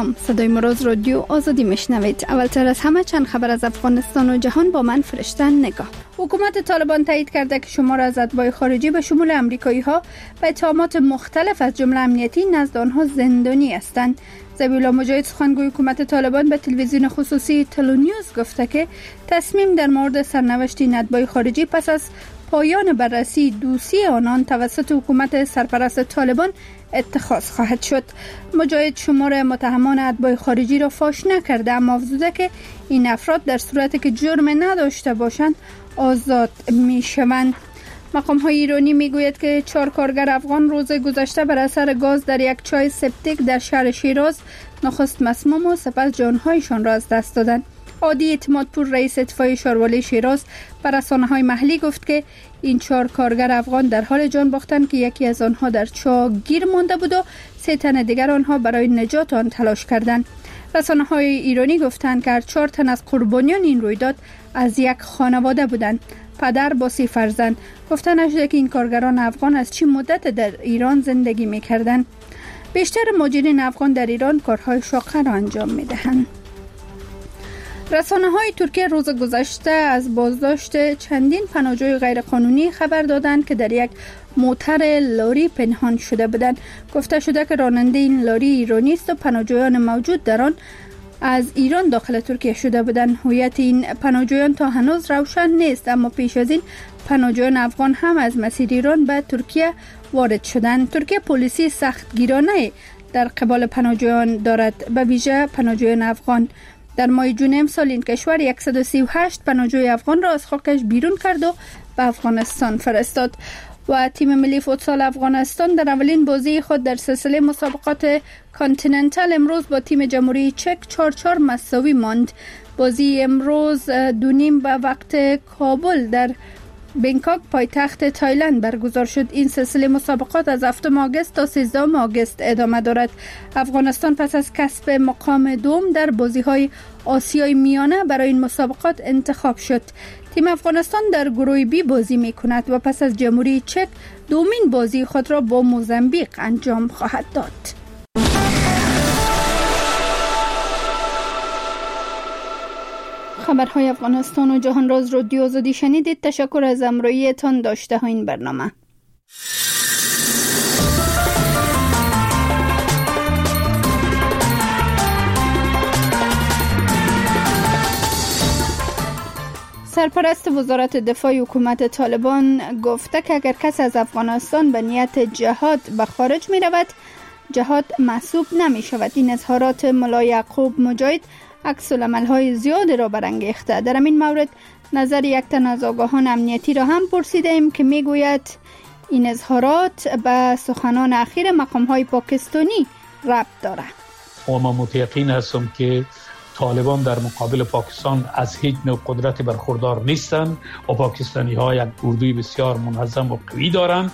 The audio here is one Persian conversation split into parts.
سلام، صدای مراز رادیو آزادی میشنوید. اولتر از همه چند خبر از افغانستان و جهان با من فرشته نگاه. حکومت طالبان تایید کرده که شمار از اتباع خارجی به شمول امریکایی ها به اتهامات مختلف از جمله امنیتی نزد آنها زندانی هستند. ذبیح الله مجاهد سخنگوی حکومت طالبان به تلویزیون خصوصی تلونیوز گفته که تصمیم در مورد سرنوشت این اتباع خارجی پس از پایان بررسی دوسیه آنان توسط حکومت سرپرست طالبان اتخاذ خواهد شد. مجاهد شمار متهمان اتباع خارجی را فاش نکرده، اما افزوده که این افراد در صورتی که جرم نداشته باشند آزاد می شوند. مقام های ایرانی می گوید که 4 کارگر افغان روز گذشته بر اثر گاز در یک چای سپتیک در شهر شیراز نخست مسموم و سپس جانهایشان را از دست دادند. عادی اعتمادپور رئیس اتفاقیه شاروالای شیراز بر رسانه‌های محلی گفت که این 4 کارگر افغان در حال جان باختند که یکی از آنها در چاه گیر مانده بود و 3 تن دیگر آنها برای نجات آن تلاش کردند. رسانه‌های ایرانی گفتند که هر 4 تن از قربانیان این رویداد از یک خانواده بودند. پدر با 3 فرزند. گفته نشده که این کارگران افغان از چه مدت در ایران زندگی می‌کردند. بیشتر مهاجرین افغان در ایران کارهای شاقه را انجام می‌دهند. رسانه‌های ترکیه روز گذشته از بازداشت چندین پناهجوی غیرقانونی خبر دادند که در یک موتر لاری پنهان شده بودند. گفته شده که راننده این لاری ایرانی است و پناهجویان موجود در آن از ایران داخل ترکیه شده بودند. هویت این پناهجویان تا هنوز روشن نیست، اما پیش از این پناهجویان افغان هم از مسیر ایران به ترکیه وارد شدند. ترکیه پلیسی سختگیرانه در قبال پناهجویان دارد، به ویژه پناهجویان افغان. در ماه جون امسال این کشور 138 پناهجوی افغان را از خاکش بیرون کرد و به افغانستان فرستاد. و تیم ملی فوتسال افغانستان در اولین بازی خود در سلسله مسابقات کانتیننتال امروز با تیم جمهوری چک 4-4 مساوی ماند. بازی امروز 2:30 به وقت کابل در بنکاک پایتخت تایلند برگزار شد. این سلسله مسابقات از 7 آگوست تا 13 آگوست ادامه دارد. افغانستان پس از کسب مقام دوم در بازی‌های آسیای میانه برای این مسابقات انتخاب شد. تیم افغانستان در گروه بی بازی می‌کند و پس از جمهوری چک دومین بازی خود را با موزامبیک انجام خواهد داد. خبرهای افغانستان و جهان راز رادیو آزادی شنیدید. تشکر از همراهیتان داشته ها این برنامه. سرپرست وزارت دفاع حکومت طالبان گفته که اگر کس از افغانستان به نیت جهاد به خارج می رود، جهاد محسوب نمی شود. این اظهارات ملا یعقوب مجاهد عکس العمل‌های زیاد را برانگیخته. در این مورد نظر یک تن از آگاهان امنیتی را هم پرسیدیم که میگوید این اظهارات به سخنان اخیر مقام‌های پاکستانی ربط دارد. ما متيقن هستم که طالبان در مقابل پاکستان از هیچ نوع قدرت برخوردار نیستند و پاکستانی‌ها یک اردوی بسیار منظم و قوی دارند.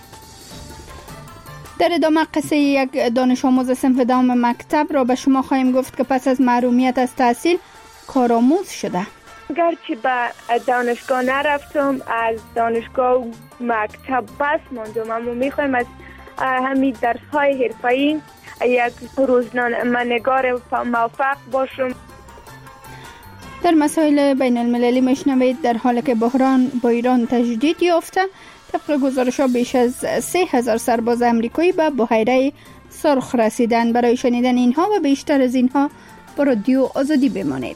در ادامه قصه یک دانش آموز صنف دوم مکتب را به شما خواهیم گفت که پس از محرومیت از تحصیل کارآموز شده. اگرچه به دانشگاه نرفتم، از دانشگاه و مکتب پس ماندم، اما میخوایم از همین درس‌های حرفه‌ای یک روزنامه‌نگار موفق باشم. در مسائل بین المللی میشنوید در حالی که بحران با ایران تجدید یافته، طبق گزارش‌ها بیش از 3000 سرباز امریکایی به بحیره سرخ رسیدند. برای شنیدن اینها و بیشتر از اینها با رادیو آزادی بمانید.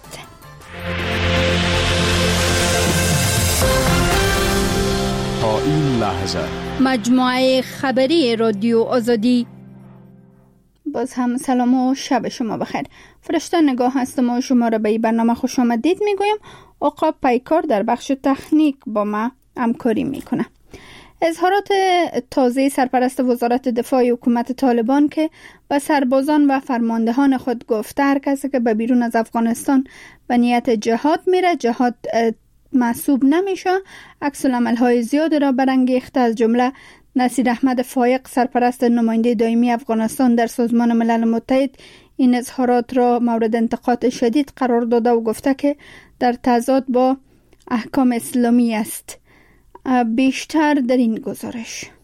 تا این لحظه مجموعه خبری رادیو آزادی. باز هم سلام و شب شما بخیر. فرشته نگاه هستم و شما را به این برنامه خوش آمدید میگویم. آقا پیکار در بخش تکنیک با ما همکاری میکنه. اظهارات تازه سرپرست وزارت دفاع حکومت طالبان که به سربازان و فرماندهان خود گفته هر کسی که به بیرون از افغانستان به نیت جهاد میره، جهاد محسوب نمیشه، عکس العمل‌های زیاد را برانگیخته. از جمله نصیر احمد فایق سرپرست نماینده دائمی افغانستان در سازمان ملل متحد این اظهارات را مورد انتقاد شدید قرار داده و گفته که در تضاد با احکام اسلامی است. بیشتر در این گزارش.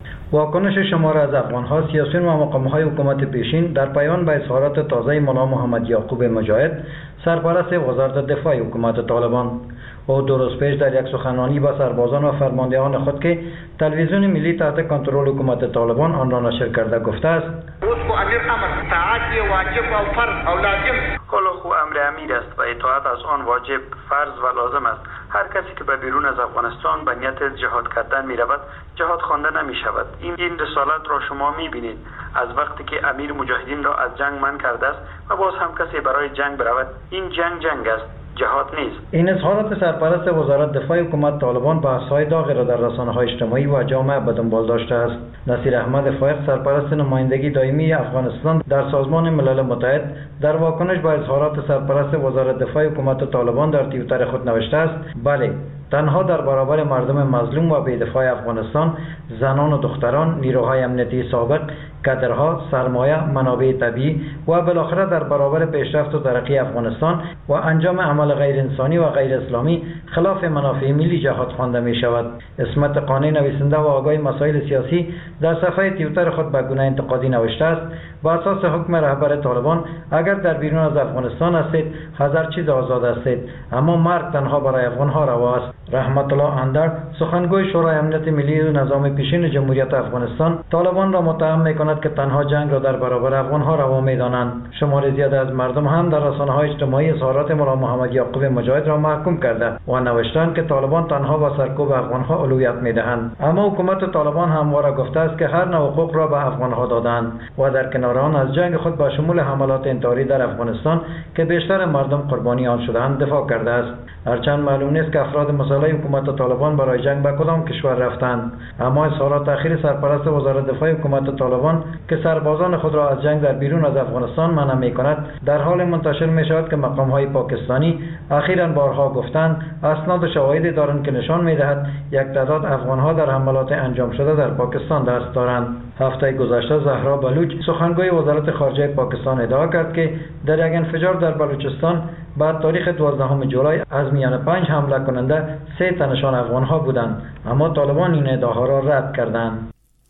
واکنش شمار از افغان‌ها، سیاسیون و مقام‌های حکومت پیشین در پیوند به اظهارات تازه مولا محمد یعقوب مجاهد، سرپرست وزارت دفاع حکومت طالبان. او 2 روز پیش در یک سخنرانی با سربازان و فرماندهان خود که تلویزیون ملی تحت کنترل حکومت طالبان آن را نشر کرده گفته است: امیر امر طاعت واجب و فرض و لازم. حالا خو امر امیر است و اطاعت از آن واجب، فرض و لازم است. هر کسی که به بیرون از افغانستان به نیت جهاد کردن می رود، جهاد خوانده نمی شود. این رسالت را شما می بینید. از وقتی که امیر مجاهدین را از جنگ منع کرده است و باز هم کسی برای جنگ برود، این جنگ است، جهاد نیست. این اظهارات سرپرست وزارت دفاع حکومت طالبان بحث‌های داغی را در رسانه‌های اجتماعی و جامعه به دنبال داشته است. نصیر احمد فائق، سرپرست نمایندگی دائمی افغانستان در سازمان ملل متحد، در واکنش به اظهارات سرپرست وزارت دفاع حکومت طالبان در توییتر خود نوشته است: بله، تنها در برابر مردم مظلوم و بی‌دفاع افغانستان، زنان و دختران، نیروهای امنیتی سابق، کادرها، سرمایه، منابع طبیعی و بالاخره در برابر پیشرفت و ترقی افغانستان و انجام عمل غیر انسانی و غیر اسلامی خلاف منافع ملی جهاد خوانده می شود. اسمت قانی، نویسنده و آگاه مسائل سیاسی، در صفحه توییتر خود به گونه انتقادی نوشته است: با اساس حکم رهبر طالبان، اگر در بیرون از افغانستان هستید، هزار چیز آزاد هستید، اما مرگ تنها برای افغانها روا است. رحمت الله اندر، سخنگوی شورای امنیت ملی و نظام پیشین جمهوریت افغانستان، طالبان را متهم می‌کند که تنها جنگ را در برابر افغانها روا می‌دانند. شمار زیاد از مردم هم در رسانه‌های اجتماعی اظهارات مولا محمد یعقوب مجاهد را محکوم کرده و نوشتند که طالبان تنها با سرکوب افغانها اولویت می‌دهند. اما حکومت طالبان همواره گفته است که هر نوع حقوق را به افغانها دادند و در کنار آن از جنگ خود با شمول حملات انتحاری در افغانستان که بیشتر مردم قربانی آن شدند دفاع کرده است. هرچند معلوم نیست که افراد مسئول حکومت طالبان برای جنگ به کدام کشور رفتند، اما اظهارات اخیر سرپرست وزارت دفاع حکومت طالبان که سربازان خود را از جنگ در بیرون از افغانستان منع می‌کند، در حال منتشر می‌شود که مقام‌های پاکستانی اخیراً بارها گفتند اسناد و شواهدی دارند که نشان می‌دهد یک تعداد افغان‌ها در حملات انجام شده در پاکستان دست دارند. هفته گذشته زهرا بلوچ، سخنگوی وزارت خارجه پاکستان، ادعا کرد که در یک انفجار در بلوچستان بعد تاریخ 12 جولای از میان 5 حمله کننده 3 تنشان افغان‌ها بودند، اما طالبان این ادعاها را رد کردند.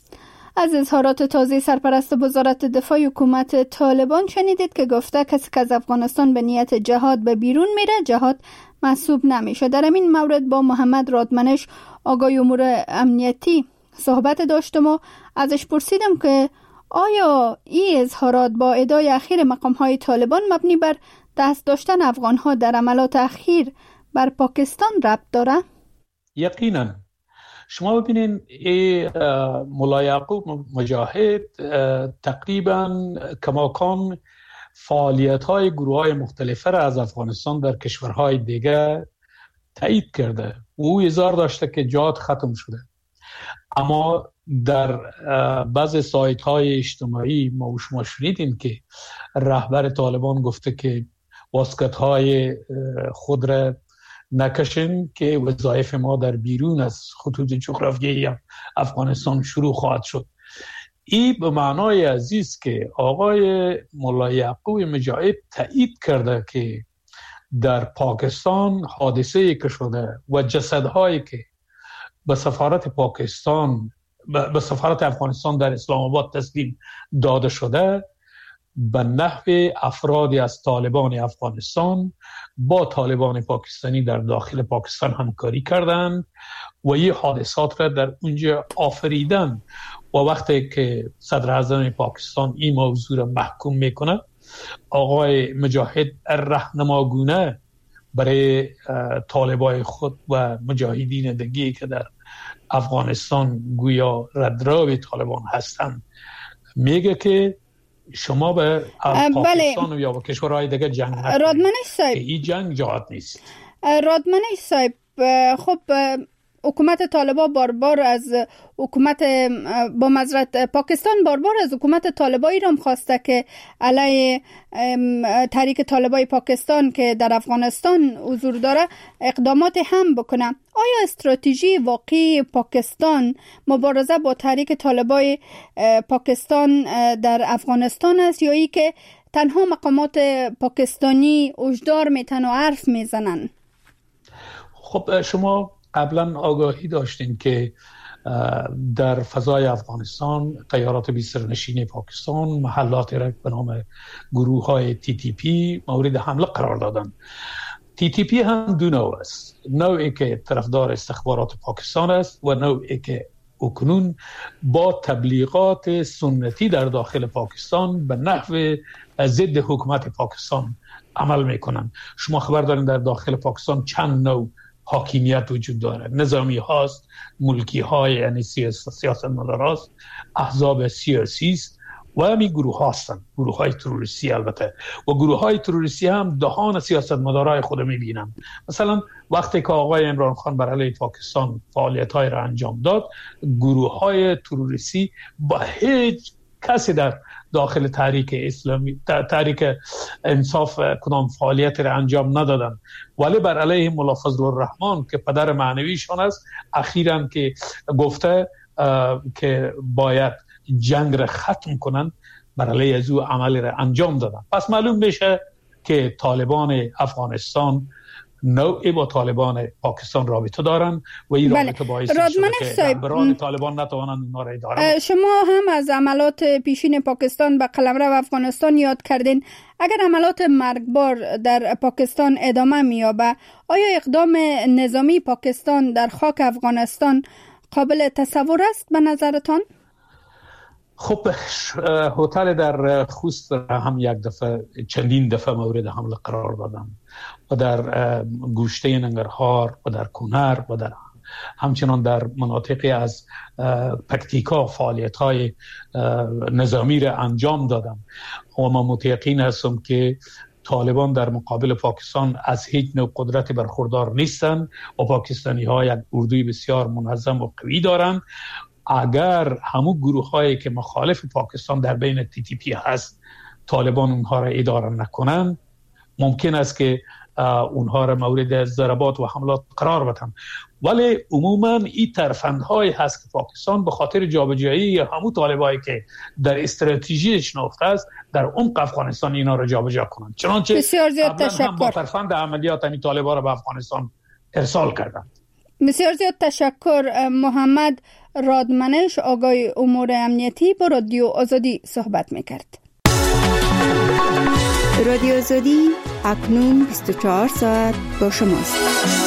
از اظهارات تازه سرپرست وزارت دفاع حکومت طالبان شنیدید که گفته کسی که از افغانستان به نیت جهاد به بیرون میره، جهاد محسوب نمیشه. در این مورد با محمد رادمنش، آگاه امور امنیتی، صحبت داشتم و ازش پرسیدم که آیا این اظهارات با ادعای اخیر مقام‌های طالبان مبنی بر دست داشتن افغان‌ها در عملات اخیر بر پاکستان ربط داره؟ یقینا. شما ببینین مولا یعقوب مجاهد تقریبا کماکان فعالیت‌های گروه‌های مختلفه را از افغانستان در کشورهای دیگه تایید کرده. او اظهار داشته که جهاد ختم شده، اما در بعض سایت‌های اجتماعی ما و شما شنیدیم که رهبر طالبان گفته که واسکت‌های خود را نکشیم که وظایف ما در بیرون از خطوط جغرافیایی افغانستان شروع خواهد شد. این به معنای عزیز که آقای مولا یعقوب مجاهد تایید کرده که در پاکستان حادثه‌ای که شده و جسدهایی که به سفارت پاکستان به سفارت افغانستان در اسلام آباد تسلیم داده شده، به نحو افرادی از طالبان افغانستان با طالبان پاکستانی در داخل پاکستان همکاری کردند و این حادثات را در اونجا آفریدن. و وقتی که صدر اعظم پاکستان این موضوع را محکوم میکنه، آقای مجاهد راهنماگونه برای طالبای خود و مجاهدین دیگه که در افغانستان گویا ردراوی طالبان هستند میگه که شما به پاکستان یا با کشورهای دیگه جنگ نکنید. رادمنش صاحب، این جنگ جهاد نیست. رادمنش صاحب، خب حکومت طالبان باربار از حکومت با معذرت پاکستان باربار از حکومت طالبایی را خواسته که علیه تحریک طالبای پاکستان که در افغانستان حضور داره اقدامات هم بکنه. آیا استراتژی واقعی پاکستان مبارزه با تحریک طالبای پاکستان در افغانستان است یا ای که تنها مقامات پاکستانی هشدار میتن و حرف میزنن؟ خب شما قبلا آگاهی داشتین که در فضای افغانستان طیارات بی‌سرنشین پاکستان محلات را به نام گروه‌های TTP مورد حمله قرار دادند. TTP هم دو نوع است، نوعی که طرفدار استخبارات پاکستان است و نوعی که اکنون با تبلیغات سنتی در داخل پاکستان به نحو ضد حکومت پاکستان عمل میکنند. شما خبر دارین در داخل پاکستان چند نوع حاکمیت وجود داره، نظامی هاست، ملکی های یعنی سیاست مدار هاست، احزاب سیاسی است و همین گروه هستند، گروه های تروریستی البته، و گروه های تروریستی هم دهان سیاست مدارای خود میبینن. مثلا وقتی که آقای عمران خان بر علیه پاکستان فعالیت های را انجام داد، گروه های تروریستی با هیچ کسی در داخل تحریک اسلامی تحریک انصاف کدام فعالیت را انجام ندادن، ولی بر علیه ملا فضل الرحمن که پدر معنویشان است اخیراً که گفته که باید جنگ را ختم کنند، بر علیه از او عمل را انجام دادن. پس معلوم میشه که طالبان افغانستان نوعی با طالبان پاکستان رابطه دارن و این رابطه باعث شده که رهبران طالبان نتوانند اونا را اداره. شما هم از عملات پیشین پاکستان به قلمرو افغانستان یاد کردین. اگر عملات مرگبار در پاکستان ادامه می‌یابد، آیا اقدام نظامی پاکستان در خاک افغانستان قابل تصور است به نظرتان؟ خب هتل در خوست هم یک دفعه چندین دفعه مورد حمله قرار دادن و در گوشته ننگرهار و در کنر و در همچنان در مناطقی از پکتیکا فعالیت‌های نظامی را انجام دادن و من متیقن هستم که طالبان در مقابل پاکستان از هیچ نوع قدرتی برخوردار نیستند و پاکستانی‌ها یک اردوی بسیار منظم و قوی دارند. اگر همون گروه هایی که مخالف پاکستان در بین TTP هست طالبان اونها را اداره نکنن، ممکن است که اونها را مورد ضربات و حملات قرار بدن. ولی عموما این ترفندهایی هست که پاکستان به خاطر جابجایی همون طالبایی که در استراتژی شناخته است در عمق افغانستان اینا را جابجا کنند. چنانچه بسیار زیاد تشکر. با ترفند عملیات این طالبا را به افغانستان ارسال کردند. بسیار زیاد تشکر. محمد رادمنش آگاه امور امنیتی با رادیو آزادی صحبت میکرد. رادیو آزادی اکنون 24 ساعت با شماست.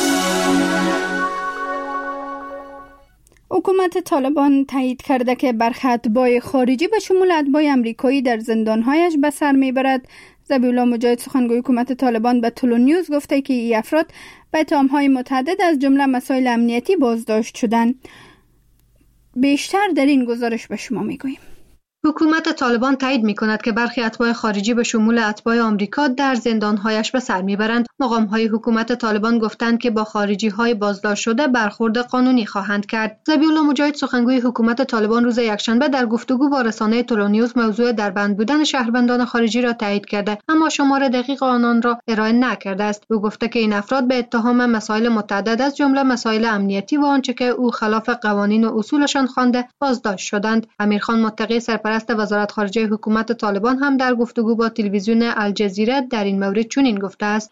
حکومت طالبان تایید کرده که برخی اتباع خارجی به شمول اتباع امریکایی در زندانهایش به سر میبرد. ذبیحالله مجاهد سخنگوی حکومت طالبان به تلونیوز گفته که این افراد به اتهام‌های متعدد از جمله مسائل امنیتی بازداشت شدند. بیشتر در این گزارش به شما میگوییم. حکومت طالبان تایید می‌کند که برخی اتباع خارجی به شمول اتباع آمریکا در زندان‌هایش به سر می‌برند. مقام‌های حکومت طالبان گفتند که با خارجی‌های بازداشت شده برخورد قانونی خواهند کرد. ذبیحالله مجاهد سخنگوی حکومت طالبان روز یکشنبه در گفتگو با رسانه تلونیوز موضوع دربند بودن شهروندان خارجی را تایید کرده، اما شمار دقیق آنان را ارائه نکرده است. او گفته که این افراد به اتهام مسائل متعدد از جمله مسائل امنیتی و آنچه که او خلاف قوانین و اصولشان خوانده بازداشت شدند. امیرخان متقی سرپرست وزارت خارجه حکومت طالبان هم در گفتگو با تلویزیون الجزیره در این مورد چنین گفته است: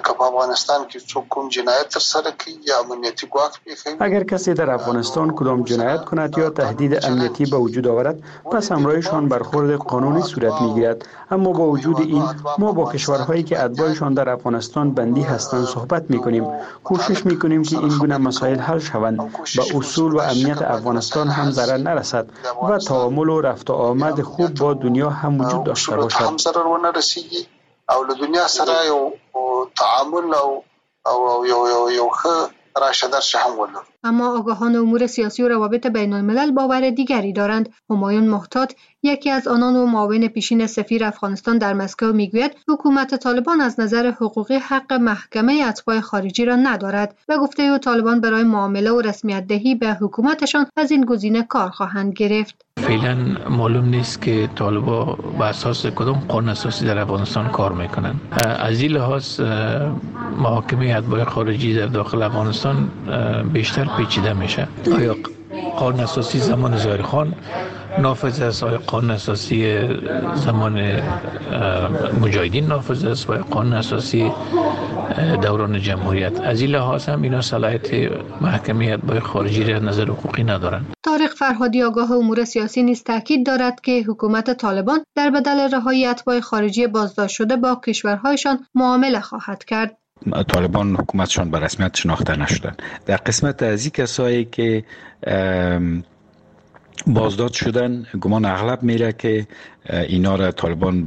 اگر کسی در افغانستان کدام جنایت کند یا تهدید امنیتی به وجود آورد، پس همراهشان برخورد قانونی صورت میگیرد. اما با وجود این ما با کشورهایی که اتباعشان در افغانستان بندی هستند صحبت میکنیم، کوشش میکنیم که این گونه مسائل حل شوند، به اصول و امنیت افغانستان هم ضرر نرسد و تعامل و رفت و آمد خوب با دنیا هم وجود داشته باشد. او له دنیا سره یو تعامل او یو راشه درشه هم ولر. اما آگاهان امور سیاسی و روابط بین الملل باور دیگری دارند. همایون محتاط، یکی از آنان و معاون پیشین سفیر افغانستان در مسکو میگوید حکومت طالبان از نظر حقوقی حق محکمه اتباع خارجی را ندارد و گفته او طالبان برای معامله و رسمیت دهی به حکومتشان از این گزینه کار خواهند گرفت. فعلا معلوم نیست که طالبان به اساس کدام قانون اساسی در افغانستان کار میکنن. از این لحاظ محاکمه اتباع خارجی در داخل افغانستان بیشتر پیچیده میشه. آیا قانون اساسی زمان ظاهرخان نافذ است، آیا قانون اساسی زمان مجاهدین نافذ است و قانون اساسی دوران جمهوریت. از این لحاظ هم اینا صلاحیت محکمه اتباع خارجی را نظر حقوقی ندارند. طارق فرهادی آگاه امور سیاسی نیز تاکید دارد که حکومت طالبان در بدل رهایی اتباع خارجی بازداشت شده با کشورهایشان معامله خواهد کرد. طالبان حکومتشان به رسمیت شناخته نشدند. در قسمت از این کسایی که بازداشت شدن گمان اغلب میره که اینا را طالبان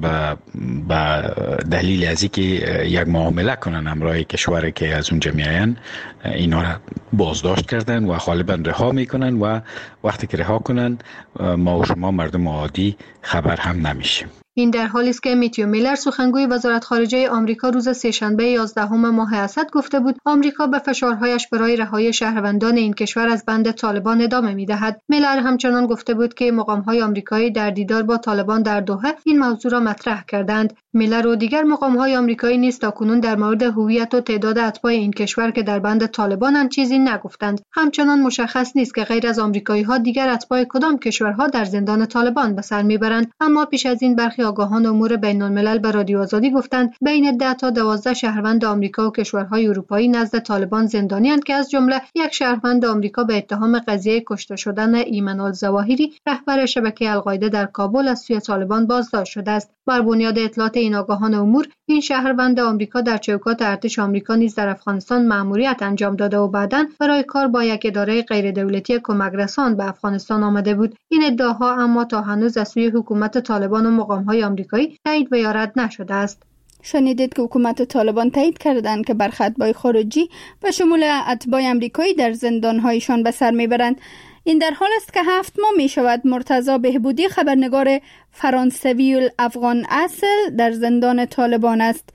به دلیل از اینکه یک معامله کنن همراه کشوری که از اونجا میاین اینا را بازداشت کردن و غالبا رها میکنن و وقتی که رها کنن ما و شما مردم عادی خبر هم نمیشیم. این در حالی است که میتیو میلر سخنگوی وزارت خارجه آمریکا روز سه‌شنبه 11 ماه اسد گفته بود آمریکا به فشارهایش برای رهایی شهروندان این کشور از بند طالبان ادامه میدهد. میلر همچنان گفته بود که مقام‌های آمریکایی در دیدار با طالبان در دوحه این موضوع را مطرح کردند. میلر و دیگر مقام‌های آمریکایی نیز تاکنون در مورد هویت و تعداد اتباع این کشور که در بند طالبانند چیزی نگفتند. همچنان مشخص نیست که غیر از آمریکایی‌ها دیگر اتباع کدام کشورها در زندان طالبان به سر میبرند، اما پیش از این برخی آگاهان امور بین‌الملل به رادیو آزادی گفتند بین 10 تا 12 شهروند آمریکا و کشورهای اروپایی نزد طالبان زندانی‌اند که از جمله یک شهروند آمریکا به اتهام قضیه کشته شدن ایمن الظواهری رهبر شبکه القاعده در کابل از سوی طالبان بازداشت شده است. بر بنیاد اطلاعات این آگاهان امور این شهروند آمریکا در چوکات ارتش آمریکا نیز در افغانستان مأموریت انجام داده و بعداً برای کار با یک اداره غیردولتی کمک رسان به افغانستان آمده بود. این ادعاها اما تا هنوز از سوی حکومت طالبان و مقام‌های آمریکایی تایید و یا رد نشده است. شنیدید که حکومت طالبان تایید کردند که برخی اتباع خارجی به شمول اتباع آمریکایی در زندان‌هایشان به سر میبرند. این در حال است که 7 ماه می شود مرتضی بهبودی خبرنگار فرانسوی افغان اصل در زندان طالبان است.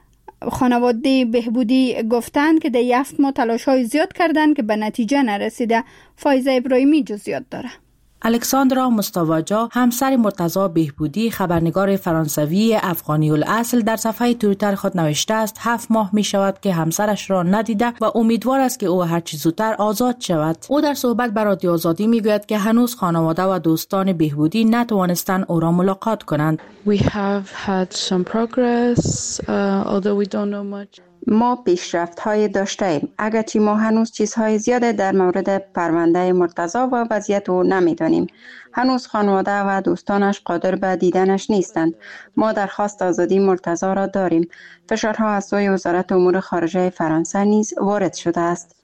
خانواده بهبودی گفتند که در 7 ماه تلاش‌های زیاد کردند که به نتیجه نرسیده. فایزه ابراهیمی جزئیات داره. الکساندرا مستواجا همسر مرتضی بهبودی خبرنگار فرانسوی افغانی الاصل در صفحه توییتر خود نوشته است 7 ماه می شود که همسرش را ندیده و امیدوار است که او هرچه زودتر آزاد شود. او در صحبت با رادیو آزادی می گوید که هنوز خانواده و دوستان بهبودی نتوانستند او را ملاقات کنند. We have had some progress, although we don't know much. ما پیشرفت‌های داشته‌ایم، اگرچه ما هنوز چیزهای زیاده در مورد پرونده مرتضی و وضعیت او نمی‌دانیم. هنوز خانواده و دوستانش قادر به دیدنش نیستند. ما درخواست آزادی مرتضی را داریم. فشارها از سوی وزارت امور خارجه فرانسه نیز وارد شده است.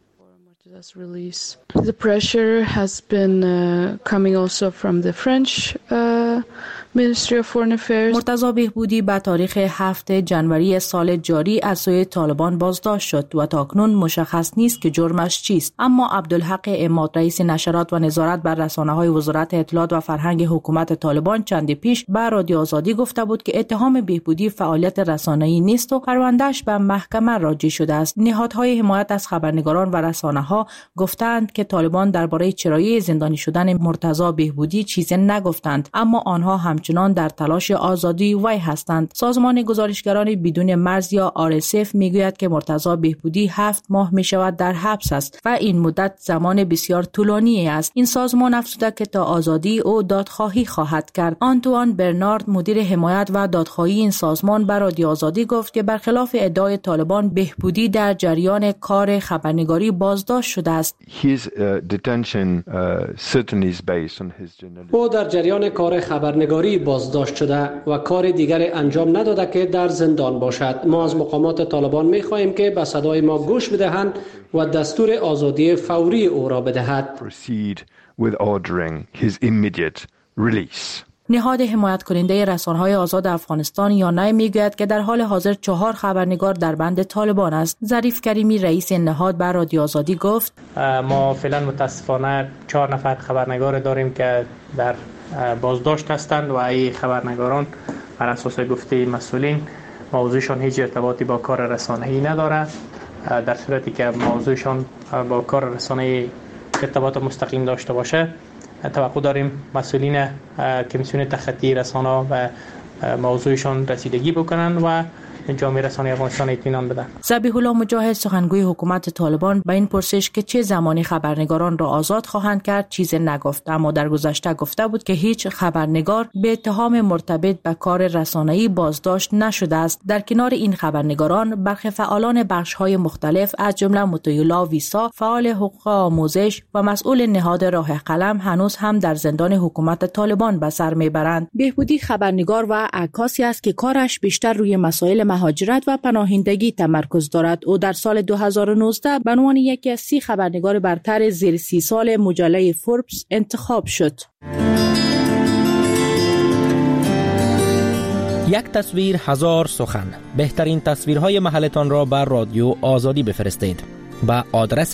The pressure has been coming also from the French Ministry of Foreign Affairs. مرتضی بهبودی به تاریخ 7 جنوری سال جاری از سوی طالبان بازداشت شد و تاکنون مشخص نیست که جرمش چیست. اما عبدالحق عماد رئیس نشرات و نظارت بر رسانه‌های وزارت اطلاعات و فرهنگ حکومت طالبان چند پیش به رادیو آزادی گفته بود که اتهام بهبودی فعالیت رسانه‌ای نیست و پروندهش به محکمه راجع شده است. نهادهای حمایت از خبرنگاران و رسانه‌ها گفتند که طالبان درباره چرایی زندانی شدن مرتضی بهبودی چیزی نگفتند، اما آنها همچنان در تلاش آزادی وی هستند. سازمان گزارشگران بدون مرز یا RSF میگوید که مرتضی بهبودی 7 ماه می شود در حبس است و این مدت زمان بسیار طولانی است. این سازمان افزوده که تا آزادی او دادخواهی خواهد کرد. آنتوان برنارد مدیر حمایت و دادخواهی این سازمان به رادیو آزادی گفت که برخلاف ادعای طالبان بهبودی در جریان کار خبرنگاری بازداشت شده است. او در جریان کار خبرنگاری بازداشت شده و کار دیگر انجام نداده که در زندان باشد. ما از مقامات طالبان می خواهیم که به صدای ما گوش بدهند و دستور آزادی فوری او را بدهد. نهاد حمایت کننده رسانه‌های آزاد افغانستان یانای میگوید که در حال حاضر 4 خبرنگار در بند طالبان است. ظریف کریمی رئیس نهاد بر رادیو آزادی گفت ما فعلا متاسفانه 4 نفر خبرنگار داریم که در بازداشت هستند و این خبرنگاران بر اساس گفته مسئولین موضوعشان هیچ ارتباطی با کار رسانه‌ای ندارد. در صورتی که موضوعشان با کار رسانه‌ای ارتباط مستقیم داشته باشه توقع داریم مسئولین کمیسیون تخطی رسانه و موضوعشان رسیدگی بکنن و جامعه رسانه افغانستان اطمینان بده. ذبیح الله مجاهد سخنگوی حکومت طالبان به این پرسش که چه زمانی خبرنگاران را آزاد خواهند کرد چیز نگفت، اما در گذشته گفته بود که هیچ خبرنگار به اتهام مرتبط به کار رسانه‌ای بازداشت نشده است. در کنار این خبرنگاران برخی فعالان بخش‌های مختلف از جمله مطیع‌الله ویسا فعال حقوق آموزش و مسئول نهاد راه قلم هنوز هم در زندان حکومت طالبان به سر میبرند. بهبودی خبرنگار و عکاسی است که کارش بیشتر روی مسائل مهاجرت و پناهندگی تمرکز دارد. او در سال 2019 به عنوان یکی از 30 خبرنگار برتر زیر 30 سال مجله فوربس انتخاب شد. یک تصویر هزار سخن. بهترین تصویرهای محلتان را بر رادیو آزادی بفرستید با آدرس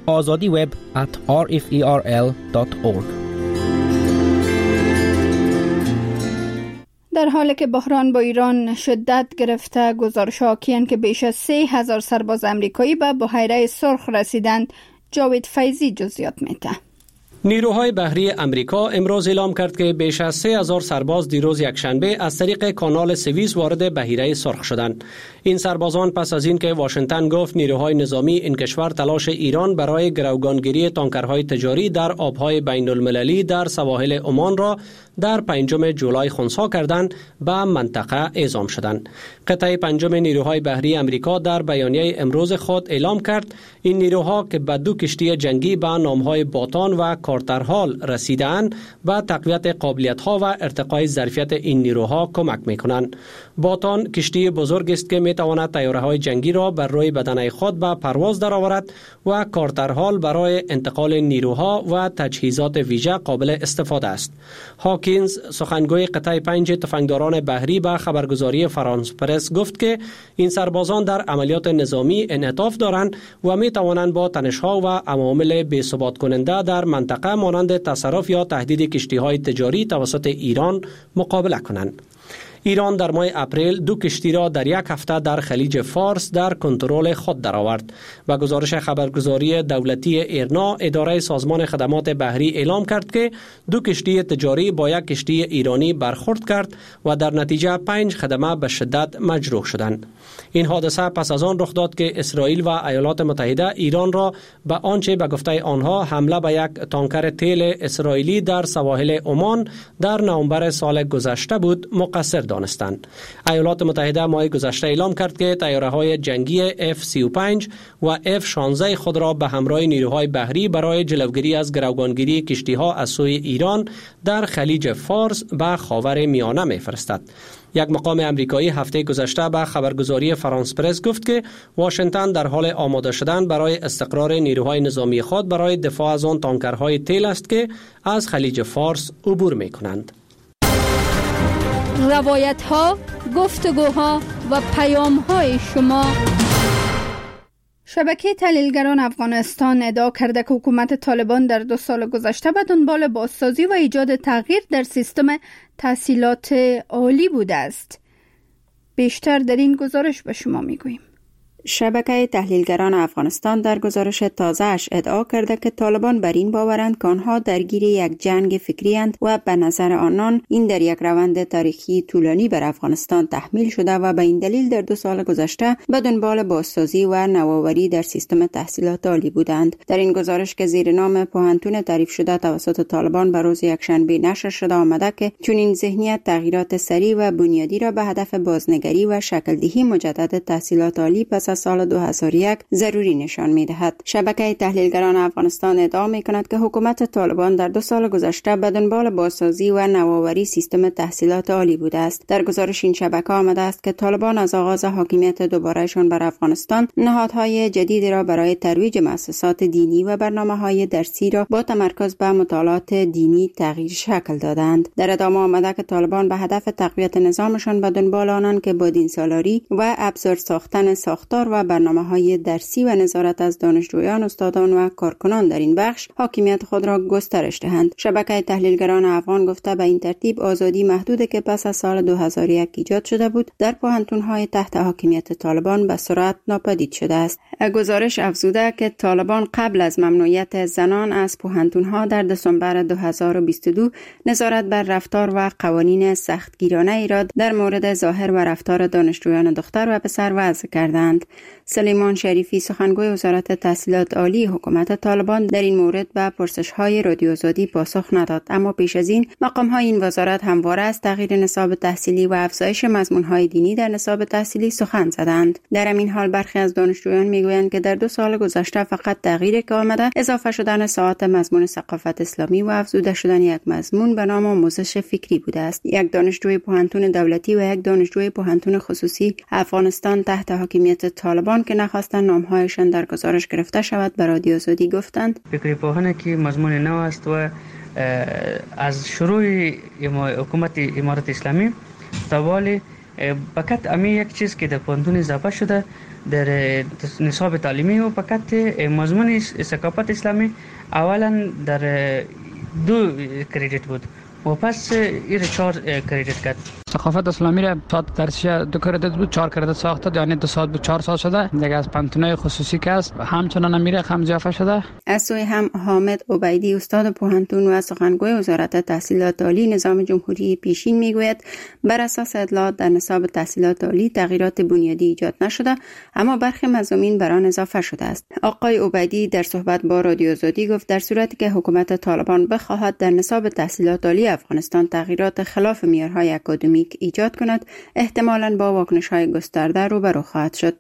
azadiweb@rferl.org. در حالی که بحران با ایران شدت گرفته، گزارش حاکیان که بیش از 3,000 سرباز امریکایی به بحیره سرخ رسیدند. جاوید فیضی جزئیات میده. نیروهای بحری امریکا امروز اعلام کرد که بیش از 3,000 سرباز دیروز یکشنبه از طریق کانال سوئیس وارد بحیره سرخ شدند. این سربازان پس از اینکه واشنگتن گفت نیروهای نظامی این کشور تلاش ایران برای گروگانگیری تانکرهای تجاری در آبهای بین المللی در سواحل عمان را در 5 جولای خنثی کردند به منطقه اعزام شدند. قطعه 5 نیروهای بحری امریکا در بیانیه امروز خود اعلام کرد این نیروها که به 2 کشتی جنگی به نامهای باتان و کارترهال رسیدند و تقویت قابلیت‌ها و ارتقای ظرفیت این نیروها کمک می‌کنند. باتان کشتی بزرگ است که می‌تواند طیاره‌های جنگی را بر روی بدنه خود به پرواز درآورد و کارترهال برای انتقال نیروها و تجهیزات ویژه قابل استفاده است. هاکینز سخنگوی قطعه 5 تفنگداران بحری به خبرگزاری فرانس پرس گفت که این سربازان در عملیات نظامی انعطاف دارند و می‌توانند با تنش‌ها و عوامل بی‌ثبات کننده در منطقه مانند تصرف یا تهدید کشتی‌های تجاری توسط ایران مقابله کنند. ایران در ماه اپریل 2 کشتی را در یک هفته در خلیج فارس در کنترل خود درآورد. و گزارش خبرگزاری دولتی ایرنا، اداره سازمان خدمات بحری اعلام کرد که 2 کشتی تجاری با یک کشتی ایرانی برخورد کرد و در نتیجه 5 خدمه به شدت مجروح شدند. این حادثه پس از آن رخ داد که اسرائیل و ایالات متحده ایران را به آنچه به گفته آنها حمله به یک تانکر تیل اسرائیلی در سواحل عمان در نوامبر سال گذشته بود مقصر دانستند. ایالات متحده ماه گذشته اعلام کرد که طیاره‌های جنگی F-35 و F-16 خود را به همراه نیروهای بحری برای جلوگیری از گروگانگیری کشتی‌ها از سوی ایران در خلیج فارس به خاور میانه می‌فرستد. یک مقام امریکایی هفته گذشته به خبرگزاری فرانس پرس گفت که واشنگتن در حال آماده شدن برای استقرار نیروهای نظامی خود برای دفاع از آن تانکرهای تیل است که از خلیج فارس عبور می‌کنند. روایت‌ها، گفتگوها و پیام‌های شما. شبکه تحلیلگران افغانستان ادعا کرده که حکومت طالبان در 2 سال گذشته به دنبال بازسازی و ایجاد تغییر در سیستم تحصیلات عالی بوده است. بیشتر در این گزارش به شما میگوییم. شبکه تحلیلگران افغانستان در گزارش تازه‌اش ادعا کرده که طالبان بر این باورند که آنها درگیر یک جنگ فکری‌اند و به نظر آنان این در یک روند تاریخی طولانی بر افغانستان تحمیل شده و به این دلیل در 2 سال گذشته به دنبال بازسازی و نوآوری در سیستم تحصیلات عالی بودند. در این گزارش که زیر نام پوهنتون تعریف شده توسط طالبان به روز یکشنبه نشر شده آمده که چنین ذهنیت تغییرات سریع و بنیادی را به هدف بازنگری و شکل‌دهی مجدد تحصیلات عالی پس از سال 2001 ضروری نشان می‌دهد. شبکه تحلیلگران افغانستان ادعا می‌کند که حکومت طالبان در 2 سال گذشته به دنبال بازسازی و نوآوری سیستم تحصیلات عالی بوده است. در گزارش این شبکه آمده است که طالبان از آغاز حاکمیت دوبارهشان بر افغانستان نهادهای جدیدی را برای ترویج مؤسسات دینی و برنامه‌های درسی را با تمرکز بر مطالعات دینی تغییر شکل دادند. در ادامه آمده که طالبان به هدف تقویت نظامشان به دنبال آنند که با دینسالاری و ابزار ساختن ساختار رفتار و برنامه‌های درسی و نظارت از دانشجویان، استادان و کارکنان در این بخش حاکمیت خود را گسترش دهند. شبکه تحلیلگران افغان گفته به این ترتیب آزادی محدودی که پس از سال 2001 ایجاد شده بود در پوهنتون‌های تحت حاکمیت طالبان به سرعت ناپدید شده است. گزارش افزوده که طالبان قبل از ممنوعیت زنان از پوهنتون‌ها در دسامبر 2022 نظارت بر رفتار و قوانین سختگیرانه ای را در مورد ظاهر و رفتار دانشجویان دختر و پسر وضع کردند. سلیمان شریفی سخنگوی وزارت تحصیلات عالی حکومت طالبان در این مورد به پرسش‌های رادیو آزادی پاسخ نداد، اما پیش از این مقام‌های این وزارت همواره از تغییر نصاب تحصیلی و افزایش مضمون‌های دینی در نصاب تحصیلی سخن زدند. در همین حال برخی از دانشجویان میگویند که در 2 سال گذشته فقط تغییری که آمده اضافه شدن ساعات مضمون ثقافت اسلامی و افزوده شدن یک مضمون به نام آموزش فکری بوده است. یک دانشجوی پوهنتون دولتی و یک دانشجوی پوهنتون خصوصی افغانستان تحت حاکمیت طالبان که نخواستند نامهایشان در گزارش گرفته شود به رادیو آزادی گفتند فکری پوهنه که مضمون نو است و از شروع حکومت امارت اسلامی تا والی فقط امی یک چیز که در پوهنتون اضافه شده در نصاب تعلیمی و فقط مضمون ثقافت اسلامی اولا در 2 کردیت بود و پس این 4 کردیت کرد. ثقافت اسلامی را ساعت درسیش 2 کردیت بود، 4 کردیت ساخته، یعنی 2 ساعت بود 4 ساعت شده. دیگه از پانتونای خصوصی که است همچنان میره هم اضافه شده. از سوی هم حامد عبیدی استاد پوهنتون و سخنگوی وزارت تحصیلات عالی نظام جمهوری پیشین میگوید بر اساس اطلاعات در نصاب تحصیلات عالی تغییرات بنیادی ایجاد نشده، اما برخی مضامین بر آن اضافه شده است. آقای عبیدی در صحبت با رادیو آزادی گفت در صورتی که حکومت طالبان بخواهد در نصاب تحصیلات عالی افغانستان تغییرات خلاف معیارهای اکادمیک ایجاد کند، احتمالاً با واکنش‌های گسترده روبرو خواهد شد.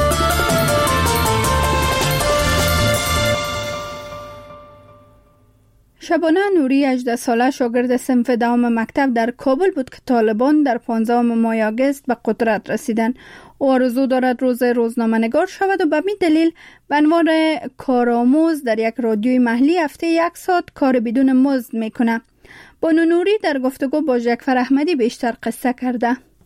شبانه نوری 18 ساله شاگرد صنف دوم مکتب در کابل بود که طالبان در 15 ماه آگوست به قدرت رسیدند. او آرزو دارد روزنامه‌نگار شود و به همین دلیل به عنوان کارآموز در یک رادیوی محلی هفته 1 ساعت کار بدون مزد میکنه. بانو نوری در گفتگو با جعفر احمدی بیشتر قصه کرده.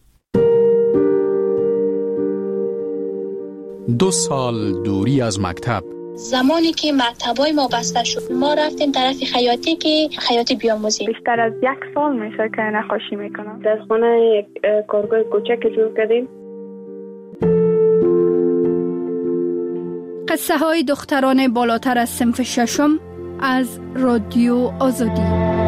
2 سال دوری از مکتب. زمانی که مکتبای ما بسته شد ما رفتیم طرف خیاطی که خیاطی بیاموزیم. بیشتر از 1 سال میشه که نقاشی میکنم. در خانه یک کارگاه کوچک جور کردیم. قصه های دختران بالاتر از صنف 6 از رادیو آزادی.